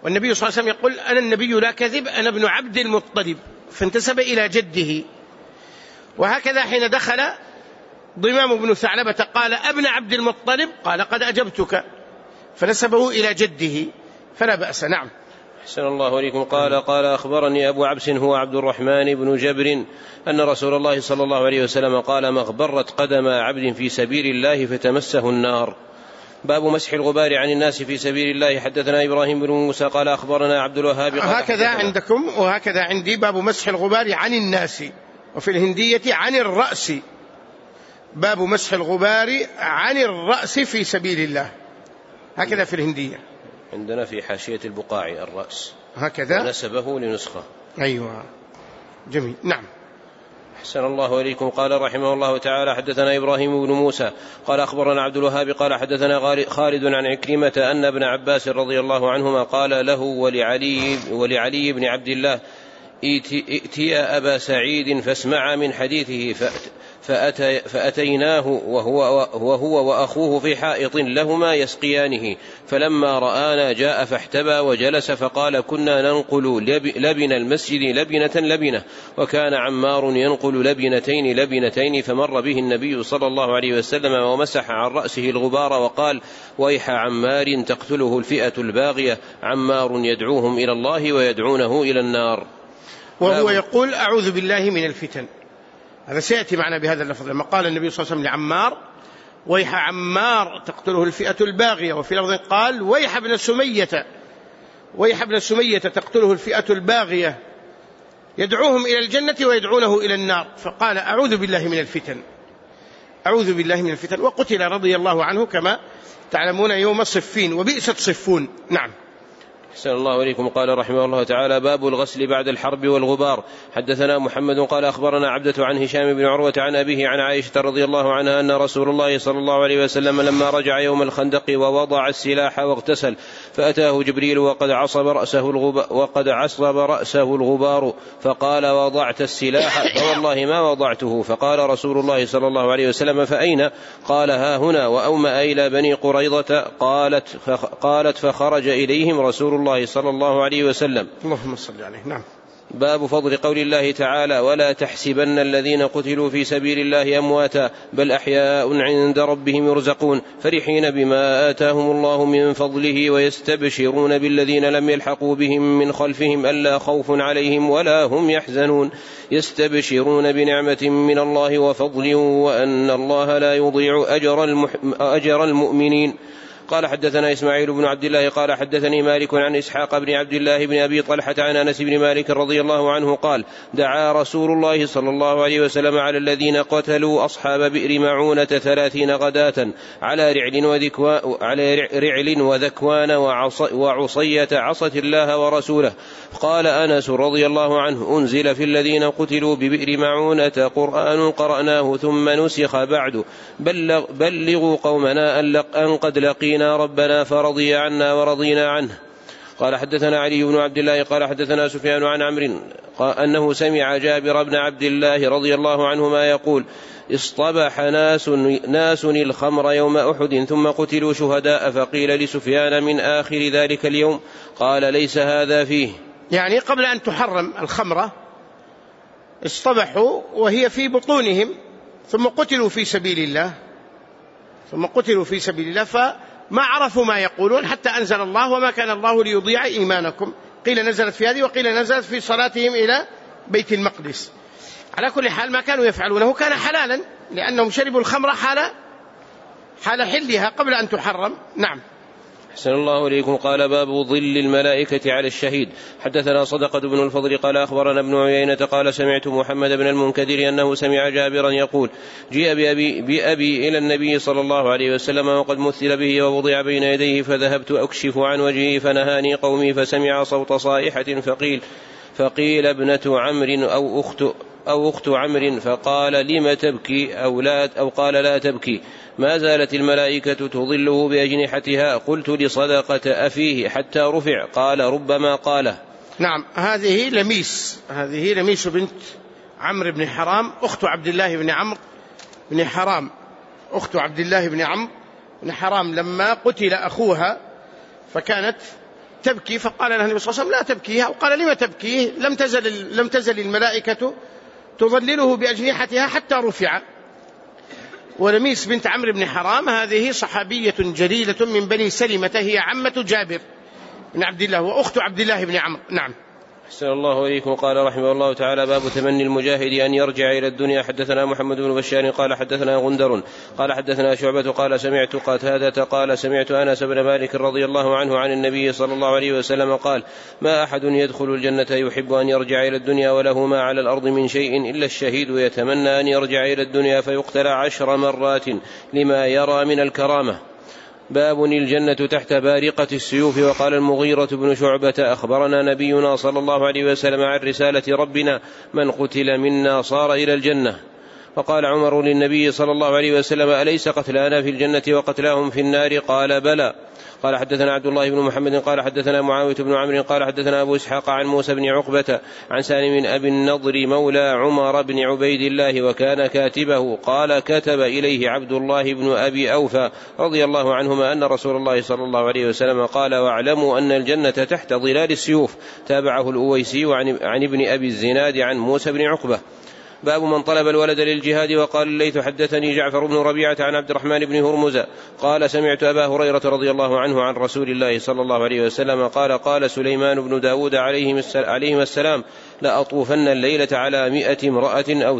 والنبي صلى الله عليه وسلم يقول أنا النبي لا كذب، أنا ابن عبد المطلب، فانتسب إلى جده. وهكذا حين دخل ضمام بن ثعلبة قال ابن عبد المطلب، قال قد أجبتك، فنسبه إلى جده، فلا بأس. نعم. أحسن الله إليكم. قال أخبرني أبو عبس هو عبد الرحمن بن جبر أن رسول الله صلى الله عليه وسلم قال ما اغبرت قدم عبد في سبيل الله فتمسه النار. باب مسح الغبار عن الناس في سبيل الله. حدثنا إبراهيم بن موسى قال أخبرنا عبد الوهاب. هكذا عندكم وهكذا عندي، باب مسح الغبار عن الناس، وفي الهندية عن الرأس. باب مسح الغبار عن الرأس في سبيل الله، هكذا في الهندية. عندنا في حاشية البقاعي الرأس هكذا، ونسبه لنسخة. أيوة، جميل. نعم. أحسن الله إليكم. قال رحمه الله تعالى حدثنا إبراهيم بن موسى قال أخبرنا عبد الوهاب قال حدثنا خالد عن عكرمة أن ابن عباس رضي الله عنهما قال له ولعلي بن عبد الله ائتيا أبا سعيد فاسمعا من حديثه، فأتيناه وهو وأخوه في حائط لهما يسقيانه، فلما رآنا جاء فاحتبى وجلس، فقال كنا ننقل لبن المسجد لبنة، وكان عمار ينقل لبنتين، فمر به النبي صلى الله عليه وسلم ومسح عن رأسه الغبار وقال ويح عمار تقتله الفئة الباغية، عمار يدعوهم إلى الله ويدعونه إلى النار. وهو يقول أعوذ بالله من الفتن. هذا سيأتي معنا بهذا اللفظ، لما قال النبي صلى الله عليه وسلم لعمار ويح عمار تقتله الفئة الباغية، وفي لفظ قال ويح ابن سمية تقتله الفئة الباغية يدعوهم إلى الجنة ويدعونه إلى النار، فقال أعوذ بالله من الفتن، وقتل رضي الله عنه كما تعلمون يوم صفين، وبئست صفون. نعم. أحسن الله إليكم. قال رحمه الله تعالى باب الغسل بعد الحرب والغبار. حدثنا محمد قال أخبرنا عبدة عن هشام بن عروة عن أبيه عن عائشة رضي الله عنها أن رسول الله صلى الله عليه وسلم لما رجع يوم الخندق ووضع السلاح واغتسل، فأتاه جبريل وقد عصب رأسه الغبار، فقال وضعت السلاح؟ فوالله ما وضعته. فقال رسول الله صلى الله عليه وسلم فأين؟ قال ها هنا، وأومأ إلى بني قريظة. قالت فخرج إليهم رسول الله صلى الله عليه وسلم. اللهم صل عليه. نعم. باب فضل قول الله تعالى ولا تحسبن الذين قتلوا في سبيل الله أمواتا بل أحياء عند ربهم يرزقون فرحين بما آتاهم الله من فضله ويستبشرون بالذين لم يلحقوا بهم من خلفهم ألا خوف عليهم ولا هم يحزنون يستبشرون بنعمة من الله وفضل وأن الله لا يضيع أجر المؤمنين. قال حدثنا إسماعيل بن عبد الله قال حدثني مالك عن إسحاق بن عبد الله بن أبي طلحة عن أنس بن مالك رضي الله عنه قال دعا رسول الله صلى الله عليه وسلم على الذين قتلوا أصحاب بئر معونة 30 غداة على رعل وذكوان وعصية عصت الله ورسوله. قال أنس رضي الله عنه أنزل في الذين قتلوا ببئر معونة قرآن قرأناه ثم نسخ بعد بلغوا قومنا أن قد لقينا ربنا فرضي عنا ورضينا عنه. قال حدثنا علي بن عبد الله قال حدثنا سفيان عن عمرو أنه سمع جابر بن عبد الله رضي الله عنهما يقول اصطبح ناس الخمر يوم أحد ثم قتلوا شهداء، فقيل لسفيان من آخر ذلك اليوم؟ قال ليس هذا فيه. يعني قبل أن تحرم الخمرة اصطبحوا وهي في بطونهم ثم قتلوا في سبيل الله فما عرفوا ما يقولون حتى أنزل الله وما كان الله ليضيع إيمانكم. قيل نزلت في هذه وقيل نزلت في صلاتهم إلى بيت المقدس. على كل حال ما كانوا يفعلونه كان حلالا لأنهم شربوا الخمر حال حلها قبل أن تحرم. نعم. أحسن الله إليكم. قال باب ظل الملائكة على الشهيد. حدثنا صدقة بن الفضل قال أخبرنا ابن عيينة قال سمعت محمد بن المنكدر أنه سمع جابرا يقول جيء بأبي إلى النبي صلى الله عليه وسلم وقد مثل به ووضع بين يديه، فذهبت أكشف عن وجهه فنهاني قومي، فسمع صوت صائحة فقيل ابنة عمرو أو أخت عمرو، فقال لم تبكي أو قال لا تبكي. ما زالت الملائكة تظله بأجنحتها. قلت لصدقة أفيه حتى رفع؟ قال ربما قاله. نعم. هذه لميس بنت عمرو بن حرام أخت عبد الله بن عمرو بن حرام، أخت عبد الله بن عمرو بن حرام لما قتل أخوها فكانت تبكي، فقال لها النبي صلى الله عليه وسلم: لا تبكيها. وقال: لما تبكيه؟ لم تزل الملائكة تظلله بأجنحتها حتى رفع. ولميس بنت عمرو بن حرام هذه صحابية جليلة من بني سلمة، هي عمة جابر بن عبد الله وأخت عبد الله بن عمرو. نعم. أحسن الله إليكم. قال رحمه الله تعالى: باب تمني المجاهد أن يرجع إلى الدنيا. حدثنا محمد بن بشار قال حدثنا غندر قال حدثنا شعبة قال سمعت قتادة قال سمعت أنس بن مالك رضي الله عنه عن النبي صلى الله عليه وسلم قال: ما أحد يدخل الجنة يحب أن يرجع إلى الدنيا وله ما على الأرض من شيء إلا الشهيد يتمنى أن يرجع إلى الدنيا فيقتل 10 مرات لما يرى من الكرامة. باب الجنة تحت بارقة السيوف. وقال المغيرة بن شعبة: أخبرنا نبينا صلى الله عليه وسلم عن رسالة ربنا: من قتل منا صار إلى الجنة. فقال عمر للنبي صلى الله عليه وسلم: أليس قتلانا في الجنة وقتلاهم في النار؟ قال: بلى. قال حدثنا عبد الله بن محمد قال حدثنا معاوية بن عمرو قال حدثنا أبو إسحاق عن موسى بن عقبة عن سالم أبي النضر مولى عمر بن عبيد الله وكان كاتبه قال: كتب إليه عبد الله بن أبي أوفى رضي الله عنهما أن رسول الله صلى الله عليه وسلم قال: واعلموا أن الجنة تحت ظلال السيوف. تابعه الأويسي عن ابن أبي الزناد عن موسى بن عقبة. باب من طلب الولد للجهاد. وقال الليث: حدثني جعفر بن ربيعة عن عبد الرحمن بن هرمز قال: سمعت أبا هريرة رضي الله عنه عن رسول الله صلى الله عليه وسلم قال: قال سليمان بن داود عليهم السلام: لأطوفن الليلة على 100 امرأة أو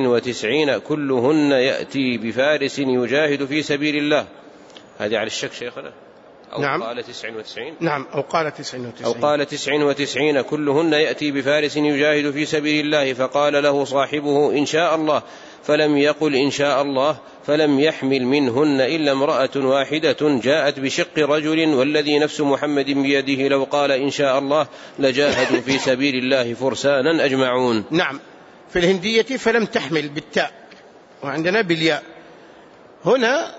99 كلهن يأتي بفارس يجاهد في سبيل الله. هذه على الشك شيخنا؟ أو نعم. قال 99. نعم. أو قال 99 كلهن يأتي بفارس يجاهد في سبيل الله. فقال له صاحبه: إن شاء الله. فلم يقل إن شاء الله، فلم يحمل منهن إلا امرأة واحدة جاءت بشق رجل، والذي نفس محمد بيده لو قال إن شاء الله لجاهدوا في سبيل الله فرسانا أجمعون. نعم. في الهندية فلم تحمل بالتاء، وعندنا بالياء. هنا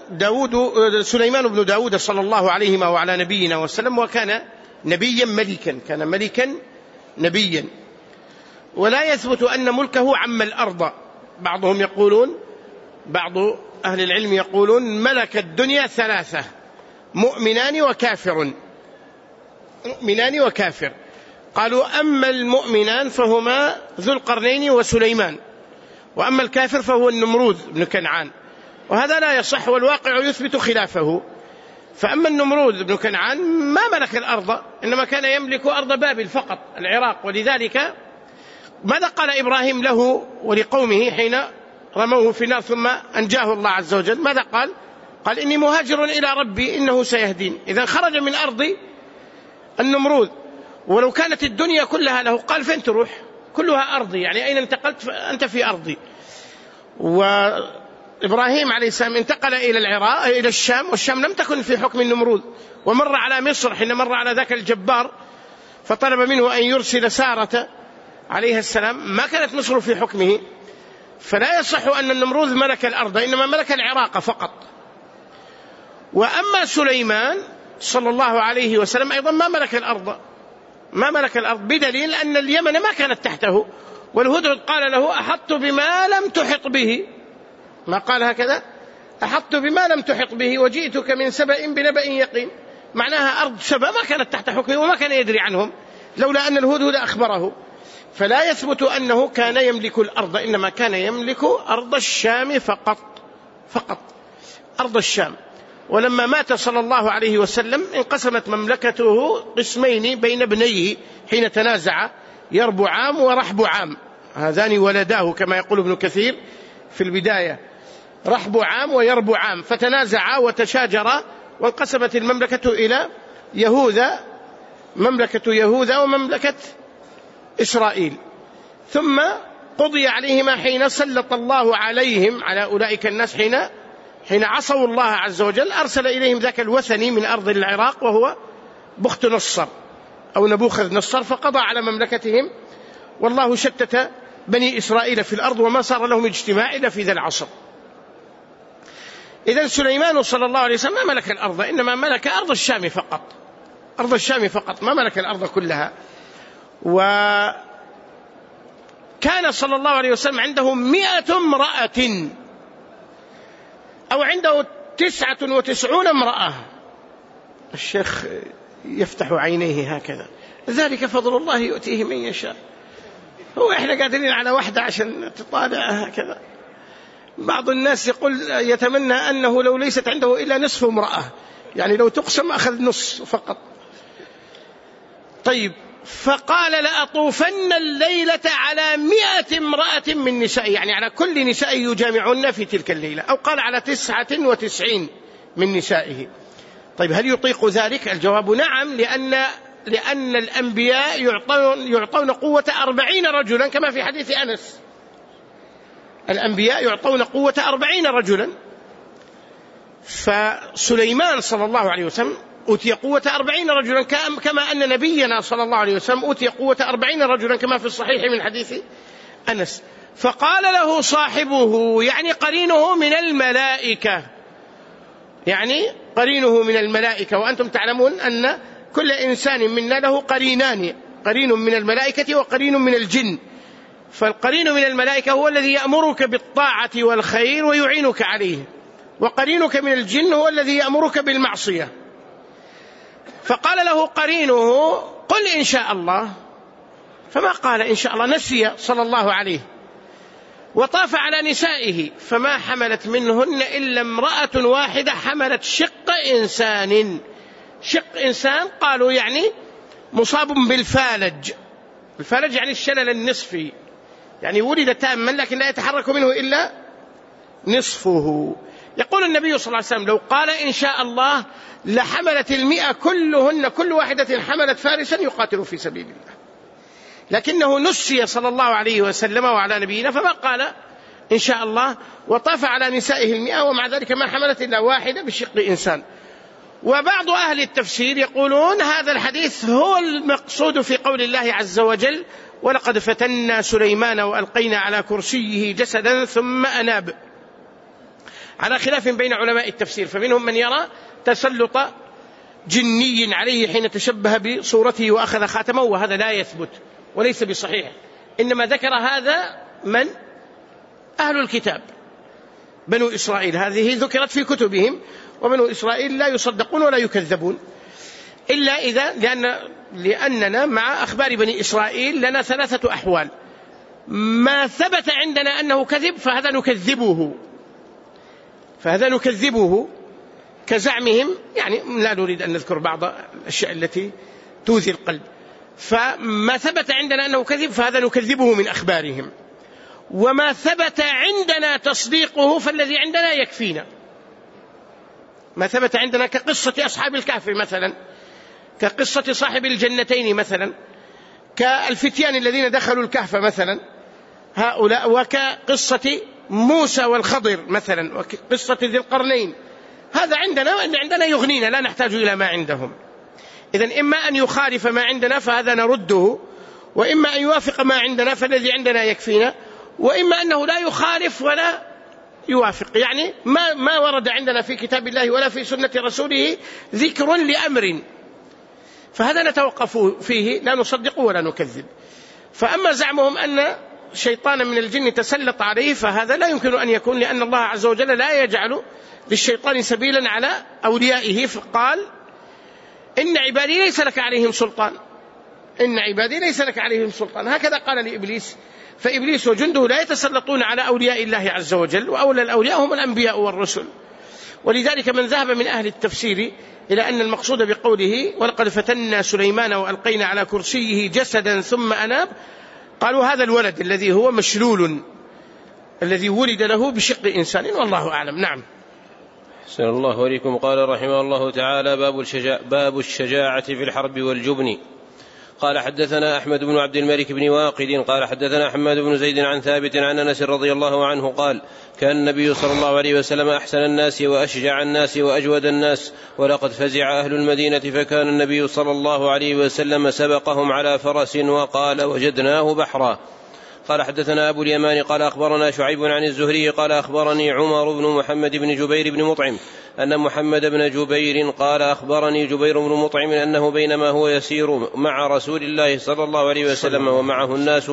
سليمان بن داود صلى الله عليه وعلى نبينا وسلم، وكان نبيا ملكا، كان ملكا نبيا، ولا يثبت أن ملكه عم الأرض. بعض أهل العلم يقولون ملك الدنيا 3: مؤمنان وكافر. قالوا: أما المؤمنان فهما ذو القرنين وسليمان، وأما الكافر فهو النمرود بن كنعان. وهذا لا يصح، والواقع يثبت خلافه. فأما النمرود بن كنعان ما ملك الأرض، إنما كان يملك أرض بابل فقط، العراق. ولذلك ماذا قال إبراهيم له ولقومه حين رموه في النار ثم أنجاه الله عز وجل؟ ماذا قال؟ قال: إني مهاجر إلى ربي إنه سيهدين. إذا خرج من أرض النمرود، ولو كانت الدنيا كلها له قال: فين تروح؟ كلها أرضي، يعني أين انتقلت؟ أنت في أرضي. وإبراهيم عليه السلام انتقل إلى العراق، إلى الشام، والشام لم تكن في حكم النمرود، ومر على مصر حين مر على ذاك الجبار فطلب منه أن يرسل سارة عليها السلام، ما كانت مصر في حكمه. فلا يصح أن النمرود ملك الأرض، إنما ملك العراق فقط. وأما سليمان صلى الله عليه وسلم أيضا ما ملك الأرض، بدليل أن اليمن ما كانت تحته، والهدهد قال له: أحطت بما لم تحط به. ما قال هكذا؟ أحطت بما لم تحط به وجئتك من سبأ بنبأ يقين. معناها أرض سبأ ما كانت تحت حكمه وما كان يدري عنهم، لولا أن الهدهد أخبره. فلا يثبت أنه كان يملك الأرض، إنما كان يملك أرض الشام فقط أرض الشام. ولما مات صلى الله عليه وسلم انقسمت مملكته قسمين بين ابنيه حين تنازع يربعام ورحبعام، هذان ولداه كما يقول ابن كثير في البداية، رحبعام ويربعام، فتنازعا وتشاجرا، وانقسمت المملكة إلى مملكة يهوذا ومملكة إسرائيل. ثم قضي عليهما حين سلط الله عليهم على أولئك الناس حين عصوا الله عز وجل، أرسل إليهم ذاك الوثني من أرض العراق وهو بخت نصر أو نبوخذ نصر، فقضى على مملكتهم، والله شتت بني إسرائيل في الأرض وما صار لهم اجتماع إلا في ذا العصر. إذن سليمان صلى الله عليه وسلم ما ملك الأرض، إنما ملك أرض الشام فقط، ما ملك الأرض كلها. وكان صلى الله عليه وسلم عنده 100 امرأة، أو عنده 99 امرأة. الشيخ يفتح عينيه هكذا. ذلك فضل الله يؤتيه من يشاء. هو إحنا قادرين على واحدة عشان تطالع هكذا. بعض الناس يتمنى أنه لو ليست عنده إلا نصف امرأة، يعني لو تقسم أخذ نص فقط. طيب، فقال لأطوفن الليلة على 100 امرأة من نسائي، يعني على كل نساء يجامعون في تلك الليلة، أو قال على 99 من نسائه. طيب، هل يطيق ذلك؟ الجواب نعم، لأن الأنبياء يعطون قوة 40 رجلا كما في حديث أنس. الأنبياء يعطون قوة 40 رجلا، فسليمان صلى الله عليه وسلم أوتي قوة 40 رجلا، كما أن نبينا صلى الله عليه وسلم أوتي قوة 40 رجلا كما في الصحيح من حديث أنس. فقال له صاحبه، يعني قرينه من الملائكة، وأنتم تعلمون أن كل إنسان منا له قرينان، قرين من الملائكة وقرين من الجن. فالقرين من الملائكة هو الذي يأمرك بالطاعة والخير ويعينك عليه، وقرينك من الجن هو الذي يأمرك بالمعصية. فقال له قرينه: قل إن شاء الله. فما قال إن شاء الله، نسي صلى الله عليه. وطاف على نسائه فما حملت منهن إلا امرأة واحدة حملت شق إنسان. شق إنسان قالوا يعني مصاب بالفالج. الفالج يعني الشلل النصفي، يعني ولد تاما لكن لا يتحرك منه إلا نصفه. يقول النبي صلى الله عليه وسلم: لو قال إن شاء الله لحملت 100 كلهن، كل واحدة حملت فارسا يقاتل في سبيل الله، لكنه نسي صلى الله عليه وسلم وعلى نبينا فما قال إن شاء الله، وطاف على نسائه 100 ومع ذلك ما حملت إلا واحدة بشق إنسان. وبعض أهل التفسير يقولون هذا الحديث هو المقصود في قول الله عز وجل: ولقد فتنا سليمان وألقينا على كرسيه جسدا ثم أناب، على خلاف بين علماء التفسير. فمنهم من يرى تسلط جني عليه حين تشبه بصورته وأخذ خاتمه، وهذا لا يثبت وليس بصحيح. إنما ذكر هذا من؟ أهل الكتاب، بنو إسرائيل، هذه ذكرت في كتبهم، وبنو إسرائيل لا يصدقون ولا يكذبون إلا إذا لأننا مع أخبار بني إسرائيل لنا 3 أحوال: ما ثبت عندنا أنه كذب فهذا نكذبه كزعمهم، يعني لا نريد أن نذكر بعض الأشياء التي توذي القلب. فما ثبت عندنا أنه كذب فهذا نكذبه من أخبارهم، وما ثبت عندنا تصديقه فالذي عندنا يكفينا. ما ثبت عندنا كقصة أصحاب الكهف مثلا، كقصة صاحب الجنتين مثلا، كالفتيان الذين دخلوا الكهف مثلا هؤلاء، وكقصة موسى والخضر مثلا، وقصة ذي القرنين. هذا عندنا يغنينا، لا نحتاج إلى ما عندهم. إذن إما أن يخالف ما عندنا فهذا نرده، وإما أن يوافق ما عندنا فالذي عندنا يكفينا، وإما أنه لا يخالف ولا يوافق. يعني ما ورد عندنا في كتاب الله ولا في سنة رسوله ذكر لأمر، فهذا نتوقف فيه، لا نصدق ولا نكذب. فأما زعمهم أن شيطانا من الجن تسلط عليه فهذا لا يمكن أن يكون، لأن الله عز وجل لا يجعل للشيطان سبيلا على أوليائه. فقال: إن عبادي ليس لك عليهم سلطان، إن عبادي ليس لك عليهم سلطان. هكذا قال لإبليس. فإبليس وجنده لا يتسلطون على أولياء الله عز وجل، وأولى الأولياء هم الأنبياء والرسل. ولذلك من ذهب من أهل التفسير إلى أن المقصود بقوله ولقد فتنا سليمان وألقينا على كرسيه جسدا ثم أناب، قالوا هذا الولد الذي هو مشلول الذي ولد له بشق إنسان، والله أعلم. نعم. أحسن الله إليكم. قال رحمه الله تعالى: باب الشجاعة في الحرب والجبن. قال حدثنا أحمد بن عبد الملك بن واقد قال حدثنا حماد بن زيد عن ثابت عن أنس رضي الله عنه قال: كان النبي صلى الله عليه وسلم أحسن الناس وأشجع الناس وأجود الناس، ولقد فزع أهل المدينة فكان النبي صلى الله عليه وسلم سبقهم على فرس وقال: وجدناه بحرا. قال حدثنا أبو اليمان قال أخبرنا شعيب عن الزهري قال أخبرني عمر بن محمد بن جبير بن مطعم أن محمد بن جبير قال أخبرني جبير بن مطعم أنه بينما هو يسير مع رسول الله صلى الله عليه وسلم ومعه الناس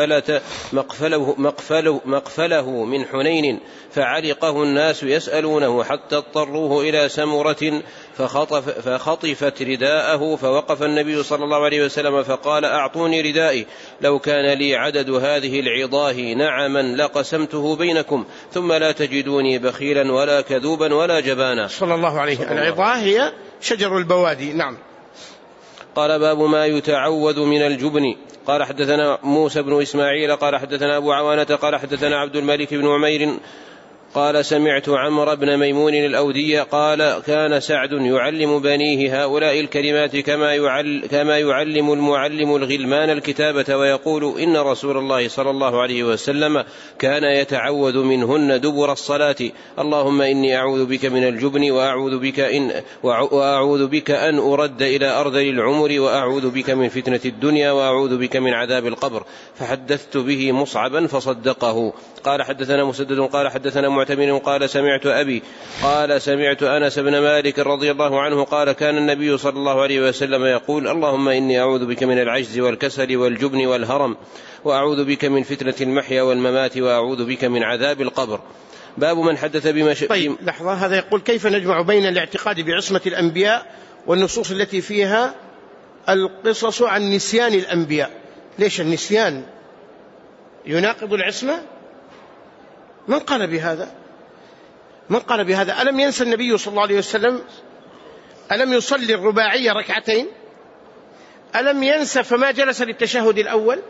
مقفله من حنين، فعلقه الناس يسألونه حتى اضطروه إلى سمرة فخطفت رداءه، فوقف النبي صلى الله عليه وسلم فقال: أعطوني ردائي، لو كان لي عدد هذه العظاه نعما لقسمته بينكم، ثم لا تجدوني بخيلا ولا كذوبا ولا جبانا. صلى الله عليه وسلم. العظاه هي شجر البوادي. نعم. قال: باب ما يتعوذ من الجبن. قال: حدثنا موسى بن إسماعيل قال حدثنا أبو عوانة قال حدثنا عبد الملك بن عمير قال: سمعت عمرو بن ميمون الأودي قال: كان سعد يعلم بنيه هؤلاء الكلمات كما يعلم المعلم الغلمان الكتابة، ويقول: إن رسول الله صلى الله عليه وسلم كان يتعوذ منهن دبر الصلاة: اللهم إني أعوذ بك من الجبن، وأعوذ بك أن أرد إلى أرذل العمر، وأعوذ بك من فتنة الدنيا، وأعوذ بك من عذاب القبر. فحدثت به مصعبا فصدقه. قال: حدثنا مسدد قال حدثنا معتمر قال: سمعت أبي قال: سمعت أنس بن مالك رضي الله عنه قال: كان النبي صلى الله عليه وسلم يقول: اللهم إني أعوذ بك من العجز والكسل والجبن والهرم، وأعوذ بك من فتنة المحيا والممات، وأعوذ بك من عذاب القبر. باب من حدث طيب لحظة، هذا يقول: كيف نجمع بين الاعتقاد بعصمة الأنبياء والنصوص التي فيها القصص عن نسيان الأنبياء؟ ليش النسيان يناقض العصمة؟ من قال بهذا؟ من قال بهذا؟ ألم ينسى النبي صلى الله عليه وسلم؟ ألم يصلي الرباعية ركعتين؟ ألم ينسى فما جلس للتشهد الأول؟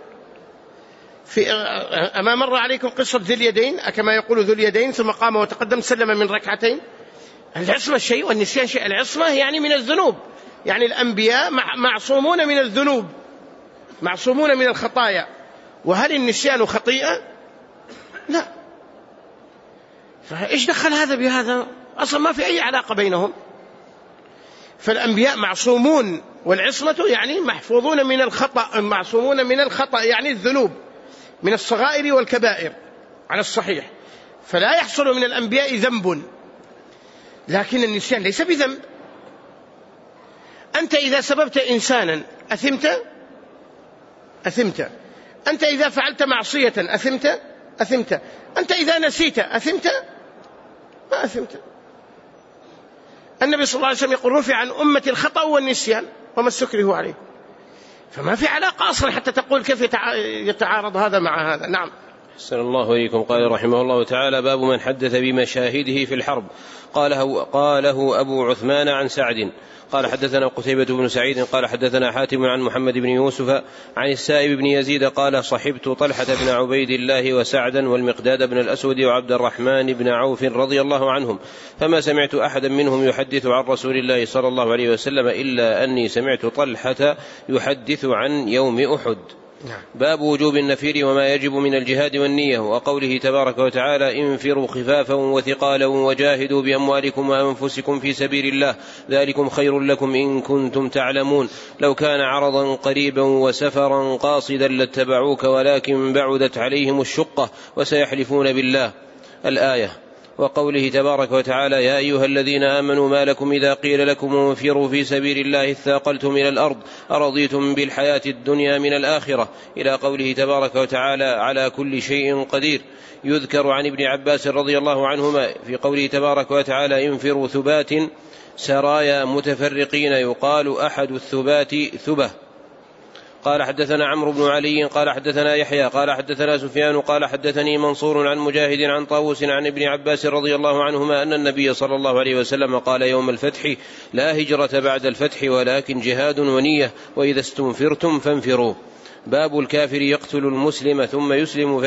أما مر عليكم قصة ذي اليدين، كما يقول ذو اليدين، ثم قام وتقدم سلم من ركعتين. العصمة شيء والنسيان شيء. العصمة يعني من الذنوب، يعني الأنبياء معصومون من الذنوب، معصومون من الخطايا. وهل النسيان خطيئة؟ لا. فإيش دخل هذا بهذا؟ أصلا ما في أي علاقة بينهم. فالأنبياء معصومون، والعصمة يعني محفوظون من الخطأ، معصومون من الخطأ يعني الذنوب، من الصغائر والكبائر على الصحيح. فلا يحصل من الأنبياء ذنب، لكن النسيان ليس بذنب. أنت إذا سببت إنسانا أثمت. أنت إذا فعلت معصية أثمت. أنت إذا نسيت أثمت؟ ما أثمت. النبي صلى الله عليه وسلم يقول: رفع عن أمة الخطأ والنسيان وما استكرهوا عليه. فما في علاقة أصلا حتى تقول كيف يتعارض هذا مع هذا. نعم. أحسن الله إليكم. قال رحمه الله تعالى: باب من حدث بمشاهده في الحرب. قاله أبو عثمان عن سعد قال: حدثنا قتيبة بن سعيد قال: حدثنا حاتم عن محمد بن يوسف عن السائب بن يزيد قال: صحبت طلحة بن عبيد الله وسعدا والمقداد بن الأسود وعبد الرحمن بن عوف رضي الله عنهم، فما سمعت أحدا منهم يحدث عن رسول الله صلى الله عليه وسلم إلا أني سمعت طلحة يحدث عن يوم أحد. باب وجوب النفير وما يجب من الجهاد والنية، وقوله تبارك وتعالى: انفروا خفافا وثقالا وجاهدوا بأموالكم وأنفسكم في سبيل الله، ذلكم خير لكم إن كنتم تعلمون، لو كان عرضا قريبا وسفرا قاصدا لاتبعوك ولكن بعدت عليهم الشقة وسيحلفون بالله. الآية. وقوله تبارك وتعالى: يا أيها الذين آمنوا ما لكم إذا قيل لكم انفروا في سبيل الله اثاقلتم إلى الأرض أرضيتم بالحياة الدنيا من الآخرة، إلى قوله تبارك وتعالى: على كل شيء قدير. يذكر عن ابن عباس رضي الله عنهما في قوله تبارك وتعالى: انفروا ثبات سرايا متفرقين، يقال أحد الثبات ثبة. قال: حدثنا عمرو بن علي قال: حدثنا يحيى قال: حدثنا سفيان قال: حدثني منصور عن مجاهد عن طاووس عن ابن عباس رضي الله عنهما أن النبي صلى الله عليه وسلم قال يوم الفتح: لا هجرة بعد الفتح ولكن جهاد ونية، وإذا استنفرتم فانفروا. باب الكافر يقتل المسلم ثم يسلم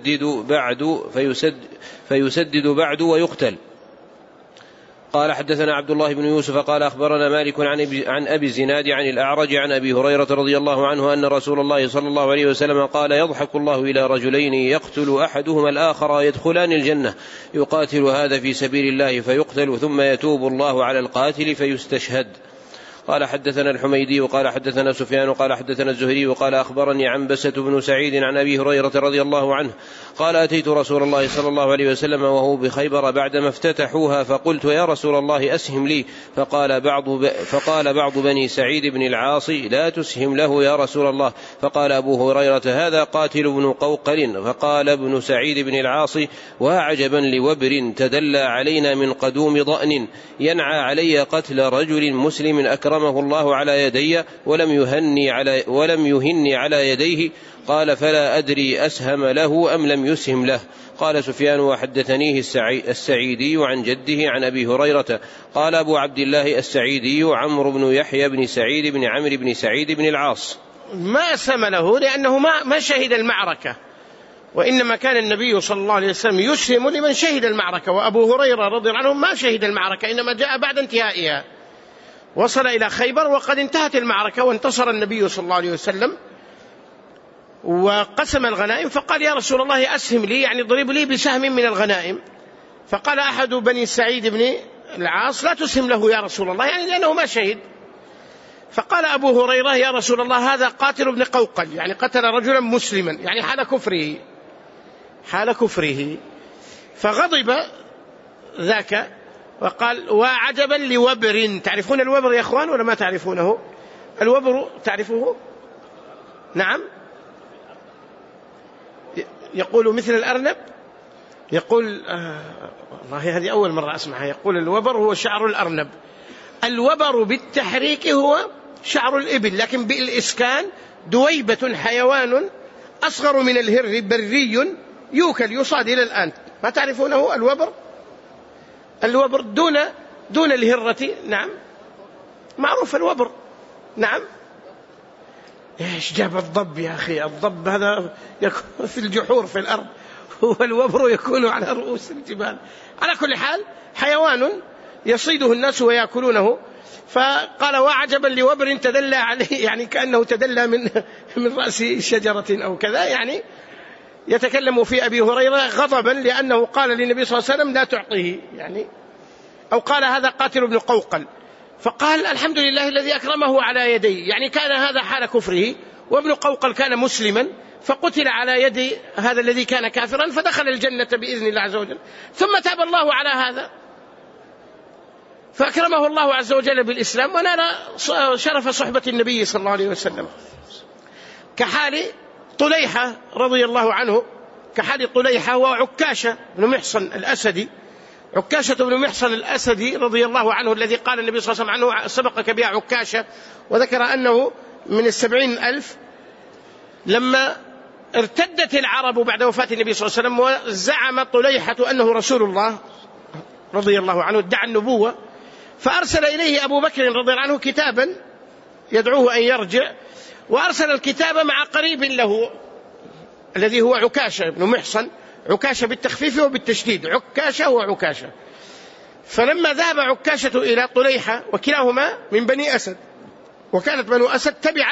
فيسدد بعد ويقتل. قال: حدثنا عبد الله بن يوسف قال: أخبرنا مالك عن أبي الزناد عن الأعرج عن أبي هريرة رضي الله عنه أن رسول الله صلى الله عليه وسلم قال: يضحك الله إلى رجلين يقتل أحدهما الآخر يدخلان الجنة، يقاتل هذا في سبيل الله فيقتل ثم يتوب الله على القاتل فيستشهد. قال حدثنا الحميدي وقال حدثنا سفيان وقال حدثنا الزهري وقال أخبرني عنبسة بن سعيد عن أبي هريرة رضي الله عنه قال أتيت رسول الله صلى الله عليه وسلم وهو بخيبر بعدما افتتحوها فقلت يا رسول الله أسهم لي، فقال بعض بني سعيد بن العاص لا تسهم له يا رسول الله. فقال أبو هريرة هذا قاتل بن قوقل. فقال ابن سعيد بن العاص وعجبا لوبر تدلى علينا من قدوم ضأن ينعى علي قتل رجل مسلم أكرمه الله على يدي ولم يهني على يديه. قال فلا أدري أسهم له أم لم يسهم له. قال سفيان وحدثنيه السعيدي عن جده عن أبي هريرة. قال أبو عبد الله السعيدي عمرو بن يحيى بن سعيد بن عمرو بن سعيد بن العاص. ما أسهم له لأنه ما شهد المعركة، وإنما كان النبي صلى الله عليه وسلم يسهم لمن شهد المعركة، وأبو هريرة رضي الله عنه ما شهد المعركة، إنما جاء بعد انتهائها، وصل إلى خيبر وقد انتهت المعركة وانتصر النبي صلى الله عليه وسلم وقسم الغنائم. فقال يا رسول الله أسهم لي، يعني اضرب لي بسهم من الغنائم. فقال أحد بني سعيد بن العاص لا تسهم له يا رسول الله، يعني لأنه ما شهد. فقال أبو هريرة يا رسول الله هذا قاتل ابن قوقل، يعني قتل رجلا مسلما، يعني حال كفره. فغضب ذاك وقال وعجبا لوبر. تعرفون الوبر يا أخوان ولا ما تعرفونه؟ الوبر تعرفوه؟ نعم. يقول مثل الأرنب، يقول والله هذه أول مرة أسمعها، يقول الوبر هو شعر الأرنب. الوبر بالتحريك هو شعر الإبل، لكن بالإسكان دويبة حيوان أصغر من الهر بري يوكل يصاد إلى الآن. ما تعرفونه الوبر دون الهرة. نعم معروف الوبر. نعم. إيش جاب الضب يا أخي؟ الضب هذا يكون في الجحور في الأرض، والوبر يكون على رؤوس الجبال. على كل حال حيوان يصيده الناس ويأكلونه. فقال وعجبا لوبر تدلى عليه، يعني كأنه تدلى من رأس شجرة أو كذا، يعني يتكلم في أبي هريرة غضبا لأنه قال للنبي صلى الله عليه وسلم لا تعطيه، يعني أو قال هذا قاتل ابن قوقل. فقال الحمد لله الذي أكرمه على يدي، يعني كان هذا حال كفره، وابن قوقل كان مسلما فقتل على يد هذا الذي كان كافرا فدخل الجنة بإذن الله عز وجل. ثم تاب الله على هذا فأكرمه الله عز وجل بالإسلام ونال شرف صحبة النبي صلى الله عليه وسلم، كحال طليحة رضي الله عنه، كحال طليحة وعكاشة بن محصن الأسدي. عكاشة بن محصن الأسدي رضي الله عنه الذي قال النبي صلى الله عليه وسلم عنه سبقك بها عكاشة، وذكر أنه من 70,000. لما ارتدت العرب بعد وفاة النبي صلى الله عليه وسلم وزعم طليحة أنه رسول الله رضي الله عنه، ادعى النبوة، فأرسل إليه أبو بكر رضي الله عنه كتابا يدعوه أن يرجع، وأرسل الكتاب مع قريب له الذي هو عكاشة بن محصن، عكاشة بالتخفيف وبالتشديد، عكاشة وعكاشة. فلما ذهب عكاشة إلى طليحة وكلاهما من بني أسد، وكانت بنو أسد تبعت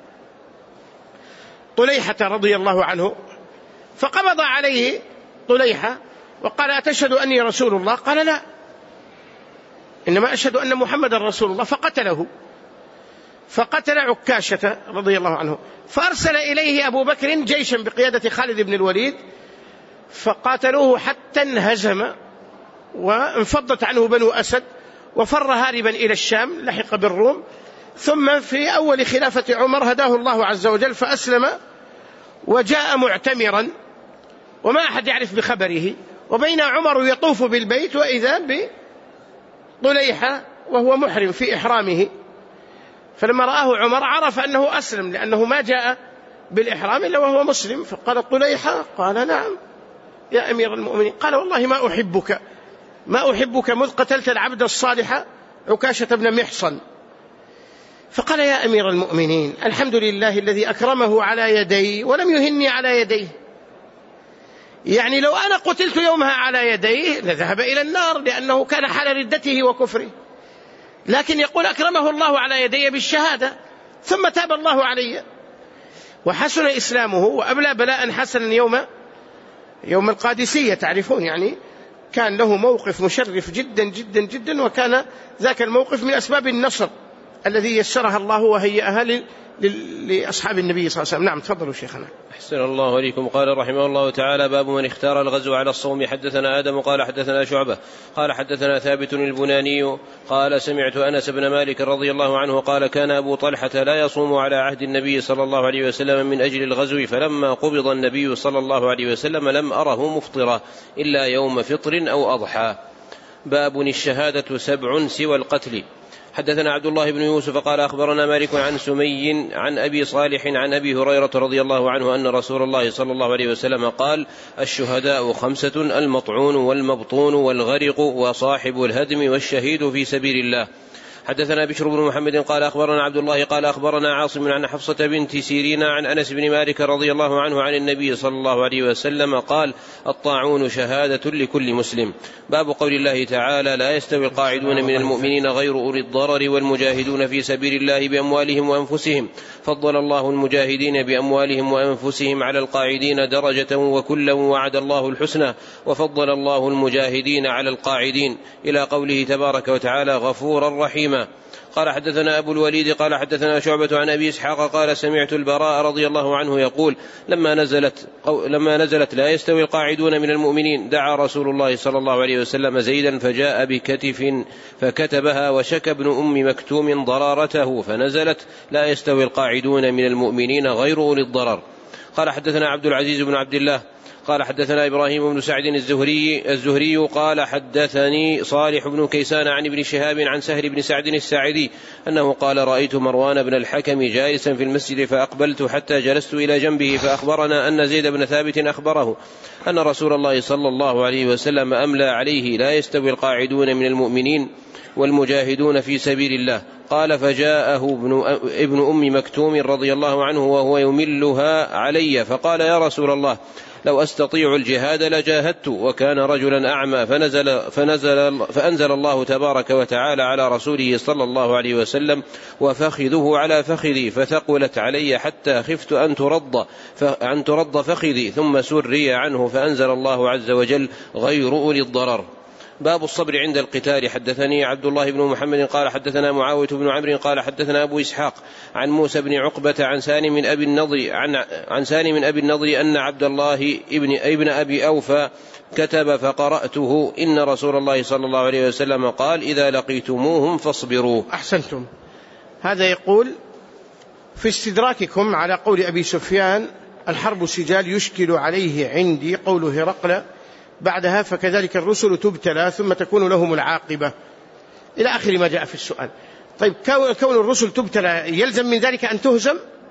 طليحة رضي الله عنه، فقبض عليه طليحة وقال أتشهد أني رسول الله؟ قال لا، إنما أشهد أن محمد رسول الله. فقتل عكاشة رضي الله عنه. فأرسل إليه أبو بكر جيشا بقيادة خالد بن الوليد فقاتلوه حتى انهزم وانفضت عنه بنو أسد وفر هاربا إلى الشام، لحق بالروم. ثم في أول خلافة عمر هداه الله عز وجل فأسلم وجاء معتمرا وما أحد يعرف بخبره، وبين عمر يطوف بالبيت وإذا بطليحة وهو محرم في إحرامه. فلما رآه عمر عرف أنه أسلم لأنه ما جاء بالإحرام إلا وهو مسلم. فقال طليحة قال نعم يا أمير المؤمنين. قال والله ما أحبك مذ قتلت العبد الصالح عكاشة بن محصن. فقال يا أمير المؤمنين الحمد لله الذي أكرمه على يدي ولم يهني على يديه، يعني لو أنا قتلت يومها على يديه لذهب إلى النار لأنه كان حال ردته وكفره، لكن يقول أكرمه الله على يدي بالشهادة ثم تاب الله علي وحسن إسلامه وأبلى بلاء حسنا يوم القادسية. تعرفون يعني كان له موقف مشرف جدا جدا جدا، وكان ذاك الموقف من أسباب النصر الذي يسرها الله وهيئها لأصحاب النبي صلى الله عليه وسلم. نعم تفضلوا شيخنا. أحسن الله إليكم. قال رحمه الله تعالى: باب من اختار الغزو على الصوم. حدثنا آدم قال حدثنا شعبة قال حدثنا ثابت البناني قال: سمعت أنس بن مالك رضي الله عنه قال: كان أبو طلحة لا يصوم على عهد النبي صلى الله عليه وسلم من أجل الغزو، فلما قبض النبي صلى الله عليه وسلم لم أره مفطرا إلا يوم فطر أو أضحى. باب الشهادة 7 سوى القتل. حدثنا عبد الله بن يوسف قال: أخبرنا مالك عن سمي عن أبي صالح عن أبي هريرة رضي الله عنه أن رسول الله صلى الله عليه وسلم قال: الشهداء 5: المطعون والمبطون والغرق وصاحب الهدم والشهيد في سبيل الله. حدثنا بشر بن محمد قال: أخبرنا عبد الله قال: أخبرنا عاصم عن حفصة بنت سيرين عن أنس بن مالك رضي الله عنه عن النبي صلى الله عليه وسلم قال: الطاعون شهادة لكل مسلم. باب قول الله تعالى: لا يستوي القاعدون من المؤمنين غير أولي الضرر والمجاهدون في سبيل الله بأموالهم وأنفسهم، فضل الله المجاهدين بأموالهم وأنفسهم على القاعدين درجة وكلا وعد الله الحسنى، وفضل الله المجاهدين على القاعدين، إلى قوله تبارك وتعالى: غفورا رحيما. قال: حدثنا أبو الوليد قال: حدثنا شعبة عن أبي إسحاق قال: سمعت البراء رضي الله عنه يقول: لما نزلت لا يستوي القاعدون من المؤمنين دعا رسول الله صلى الله عليه وسلم زيدا فجاء بكتف فكتبها، وشك ابن أم مكتوم ضرارته، فنزلت لا يستوي القاعدون من المؤمنين غير أولي الضرر. قال: حدثنا عبد العزيز بن عبد الله قال: حدثنا إبراهيم بن سعد الزهري قال: حدثني صالح بن كيسان عن ابن شهاب عن سهل بن سعد الساعدي أنه قال: رأيت مروان بن الحكم جالسا في المسجد فأقبلت حتى جلست إلى جنبه، فأخبرنا أن زيد بن ثابت أخبره أن رسول الله صلى الله عليه وسلم أملى عليه: لا يستوي القاعدون من المؤمنين والمجاهدون في سبيل الله. قال: فجاءه ابن أم مكتوم رضي الله عنه وهو يملها علي، فقال: يا رسول الله، لو أستطيع الجهاد لجاهدت. وكان رجلا أعمى، فأنزل الله تبارك وتعالى على رسوله صلى الله عليه وسلم: وفخذه على فخذي، فثقلت علي حتى خفت أن ترد فخذي، ثم سري عنه، فأنزل الله عز وجل: غير أولي الضرر. باب الصبر عند القتال. حدثني عبد الله بن محمد قال: حدثنا معاوية بن عمرو قال: حدثنا أبو إسحاق عن موسى بن عقبة عن سالم من أبي النضر أن عبد الله ابن أبي أوفى كتب فقرأته: إن رسول الله صلى الله عليه وسلم قال: إذا لقيتموهم فاصبروا. أحسنتم. هذا يقول في استدراككم على قول أبي سفيان: الحرب سجال يشكل عليه عندي قول هرقل بعدها فكذلك الرسل تبتلى ثم تكون لهم العاقبة، إلى آخر ما جاء في السؤال. طيب، كون الرسل تبتلى يلزم من ذلك أن تهزم؟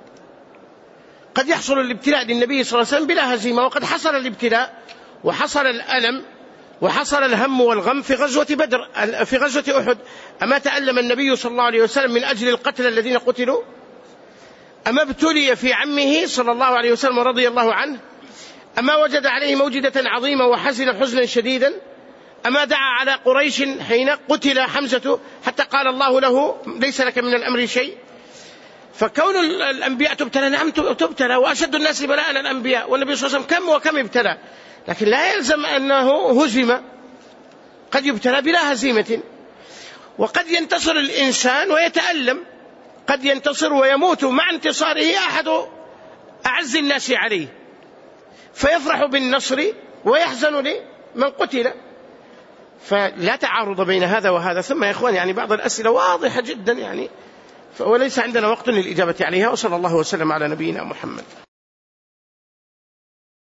قد يحصل الابتلاء للنبي صلى الله عليه وسلم بلا هزيمة، وقد حصل الابتلاء وحصل الألم وحصل الهم والغم في غزوة بدر، في غزوة أحد. أما تألم النبي صلى الله عليه وسلم من أجل القتل الذين قتلوا؟ أما ابتلي في عمه صلى الله عليه وسلم رضي الله عنه؟ أما وجد عليه موجدة عظيمة وحزن حزنا شديدا؟ أما دعا على قريش حين قتل حمزة حتى قال الله له: ليس لك من الأمر شيء؟ فكون الأنبياء تبتلى، نعم تبتلى، وأشد الناس بلاء الأنبياء، والنبي صلى الله عليه وسلم كم ابتلى، لكن لا يلزم أنه هزم، قد يبتلى بلا هزيمة. وقد ينتصر الإنسان ويتألم، قد ينتصر ويموت مع انتصاره أحد أعز الناس عليه، فيفرح بالنصر ويحزن لمن قتل. فلا تعارض بين هذا وهذا. ثم يا إخوان، يعني بعض الأسئلة واضحة جدا، وليس عندنا وقت للإجابة عليها. وصلى الله وسلم على نبينا محمد.